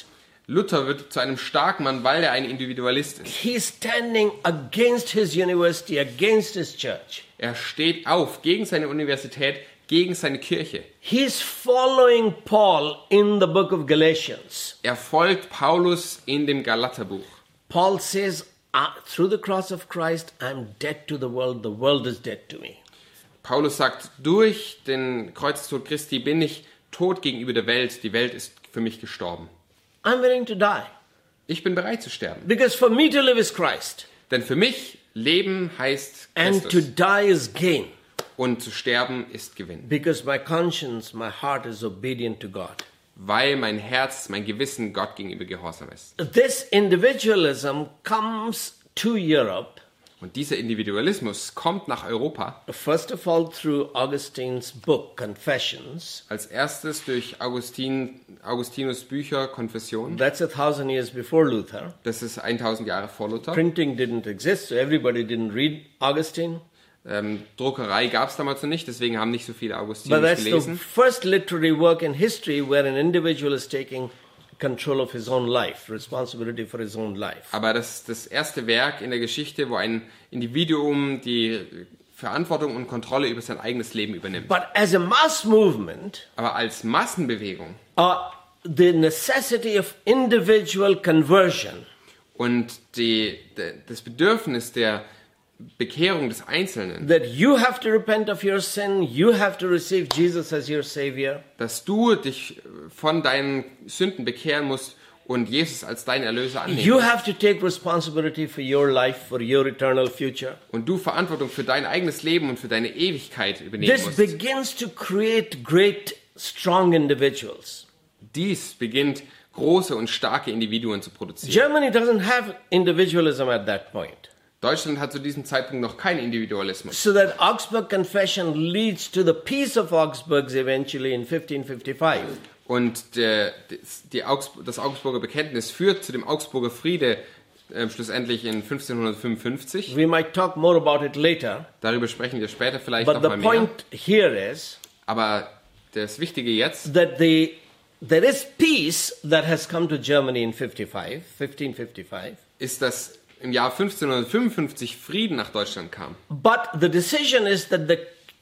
Luther wird zu einem starken Mann, weil er ein Individualist ist. He's standing against his university, against his church. Er steht auf gegen seine Universität, gegen seine Kirche. He's following Paul in the book of Galatians. Er folgt Paulus in dem Galaterbuch. Paul says, "Ah, through the cross of Christ, I'm dead to the world. The world is dead to me." Paulus sagt, durch den Kreuzestod Christi bin ich tot gegenüber der Welt. Die Welt ist für mich gestorben. I'm willing to die. Ich bin bereit zu sterben. Because for me to live is Christ. Denn für mich Leben heißt And to Christus. die is gain. Und zu sterben ist Gewinn. Because my conscience, my heart is obedient to God. Weil mein Herz, mein Gewissen Gott gegenüber gehorsam ist. This individualism comes to Europe, Und dieser Individualismus kommt nach Europa first of all through Augustine's book, Confessions. als erstes durch Augustin, Augustinus Bücher Konfession. That's a thousand years before Luther. Das ist tausend Jahre vor Luther. Printing didn't exist, so everybody didn't read Augustine. Ähm, Druckerei gab es damals noch nicht, deswegen haben nicht so viele Augustinus But that's the gelesen. first literary work in history where an individual is taking control of his own life, responsibility for his own life. Aber das ist das erste Werk in der Geschichte, wo ein Individuum die Verantwortung und Kontrolle über sein eigenes Leben übernimmt. But as a mass movement, Aber als Massenbewegung uh, the necessity of individual conversion und die, de, das Bedürfnis der Bekehrung des Einzelnen, that you have to repent of your sin, you have to receive Jesus as your Savior, dass du dich von deinen Sünden bekehren musst und Jesus als dein Erlöser annehmen you musst. have to take responsibility for your life, for your eternal future. Und du Verantwortung für dein eigenes Leben und für deine Ewigkeit übernehmen This musst. begins to create great, strong individuals. Dies beginnt, große und starke Individuen zu produzieren. Germany doesn't have individualism at that point. Deutschland hat zu diesem Zeitpunkt noch keinen Individualismus. So that Augsburg Confession leads to the Peace of Augsburg eventually in fifteen fifty-five. Und der, die Augs, das Augsburger Bekenntnis führt zu dem Augsburger Friede äh, schlussendlich in fünfzehnhundertfünfundfünfzig. We might talk more about it later, Darüber sprechen wir später vielleicht but noch the mal mehr. point here is Aber das Wichtige jetzt, that the there is peace that has come to Germany in fifty-five, fifteen fifty-five. ist, dass im Jahr fünfzehnhundertfünfundfünfzig Frieden nach Deutschland kam. But the decision is that the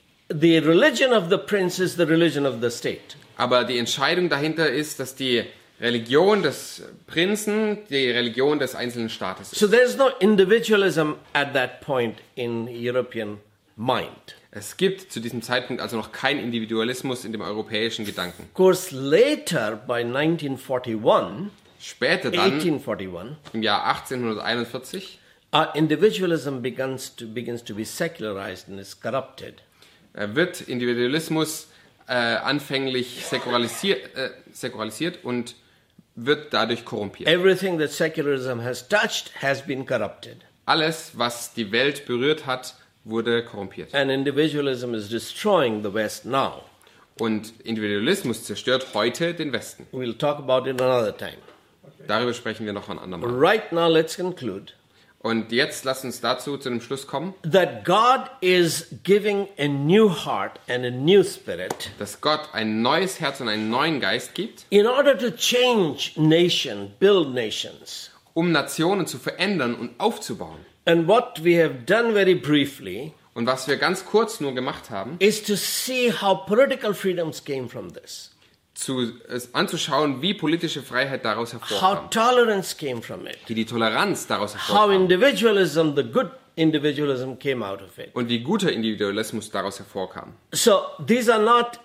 the religion of the prince is the religion of the state. Aber die Entscheidung dahinter ist, dass die Religion des Prinzen die Religion des einzelnen Staates ist. So there is no individualism at that point in European mind. Es gibt zu diesem Zeitpunkt also noch keinen Individualismus in dem europäischen Gedanken. Of course, later by nineteen forty-one, Später dann, eighteen forty-one, im Jahr achtzehnhunderteinundvierzig, uh, individualism begins to begins to be secularized and is corrupted. äh, wird Individualismus äh, anfänglich säkularisiert, äh, säkularisiert und wird dadurch korrumpiert. Everything that secularism has touched has been corrupted. Alles, was die Welt berührt hat, wurde korrumpiert. And individualism is destroying the West now. Und Individualismus zerstört heute den Westen. We'll talk about it another time. Darüber sprechen wir noch ein andermal. Right now, let's conclude Und jetzt lasst uns dazu zu dem Schluss kommen, that God is giving a new heart and a new spirit dass Gott ein neues Herz und einen neuen Geist gibt, in order to change nation, build nations. um Nationen zu verändern und aufzubauen. And what we have done very briefly Und was wir ganz kurz nur gemacht haben, is to see how political freedoms came from this, zu, es anzuschauen, wie politische Freiheit daraus how hervorkam, tolerance came from it, wie die Toleranz daraus how hervorkam individualism, the good individualism, came out of it. und wie guter Individualismus daraus hervorkam. So these are not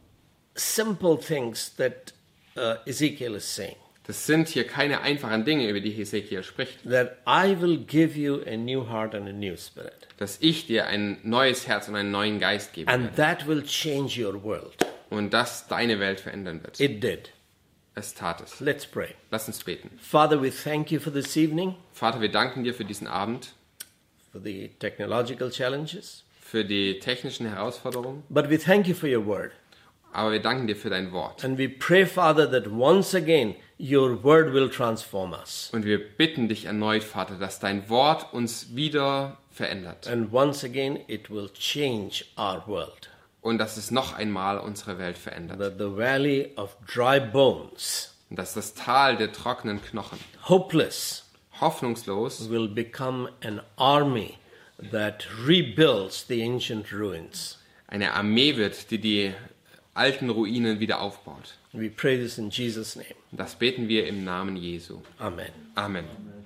simple things that uh, Ezekiel is saying. Das sind hier keine einfachen Dinge, über die Hesekiel spricht, That I will give you a new heart and a new spirit. dass ich dir ein neues Herz und einen neuen Geist geben And werde that will change your world. und das deine Welt verändern wird. It did. Es tat es. Let's pray. Lass uns beten. Father, we thank you for this evening, Vater, wir danken dir für diesen Abend, for the technological challenges, für die technischen Herausforderungen, but we thank you for your word. aber wir danken dir für dein Wort. And we pray, Father, that once again your word will transform us. Und wir bitten dich erneut, Vater, dass dein Wort uns wieder verändert And once again it will change our world. und dass es noch einmal unsere Welt verändert. That the valley of dry bones Und dass das Tal der trockenen Knochen, hopeless, hoffnungslos, will become an army that rebuilds the ancient ruins. eine Armee wird, die die alten Ruinen wieder aufbaut. We pray this in Jesus' name. Und das beten wir im Namen Jesu. Amen. Amen.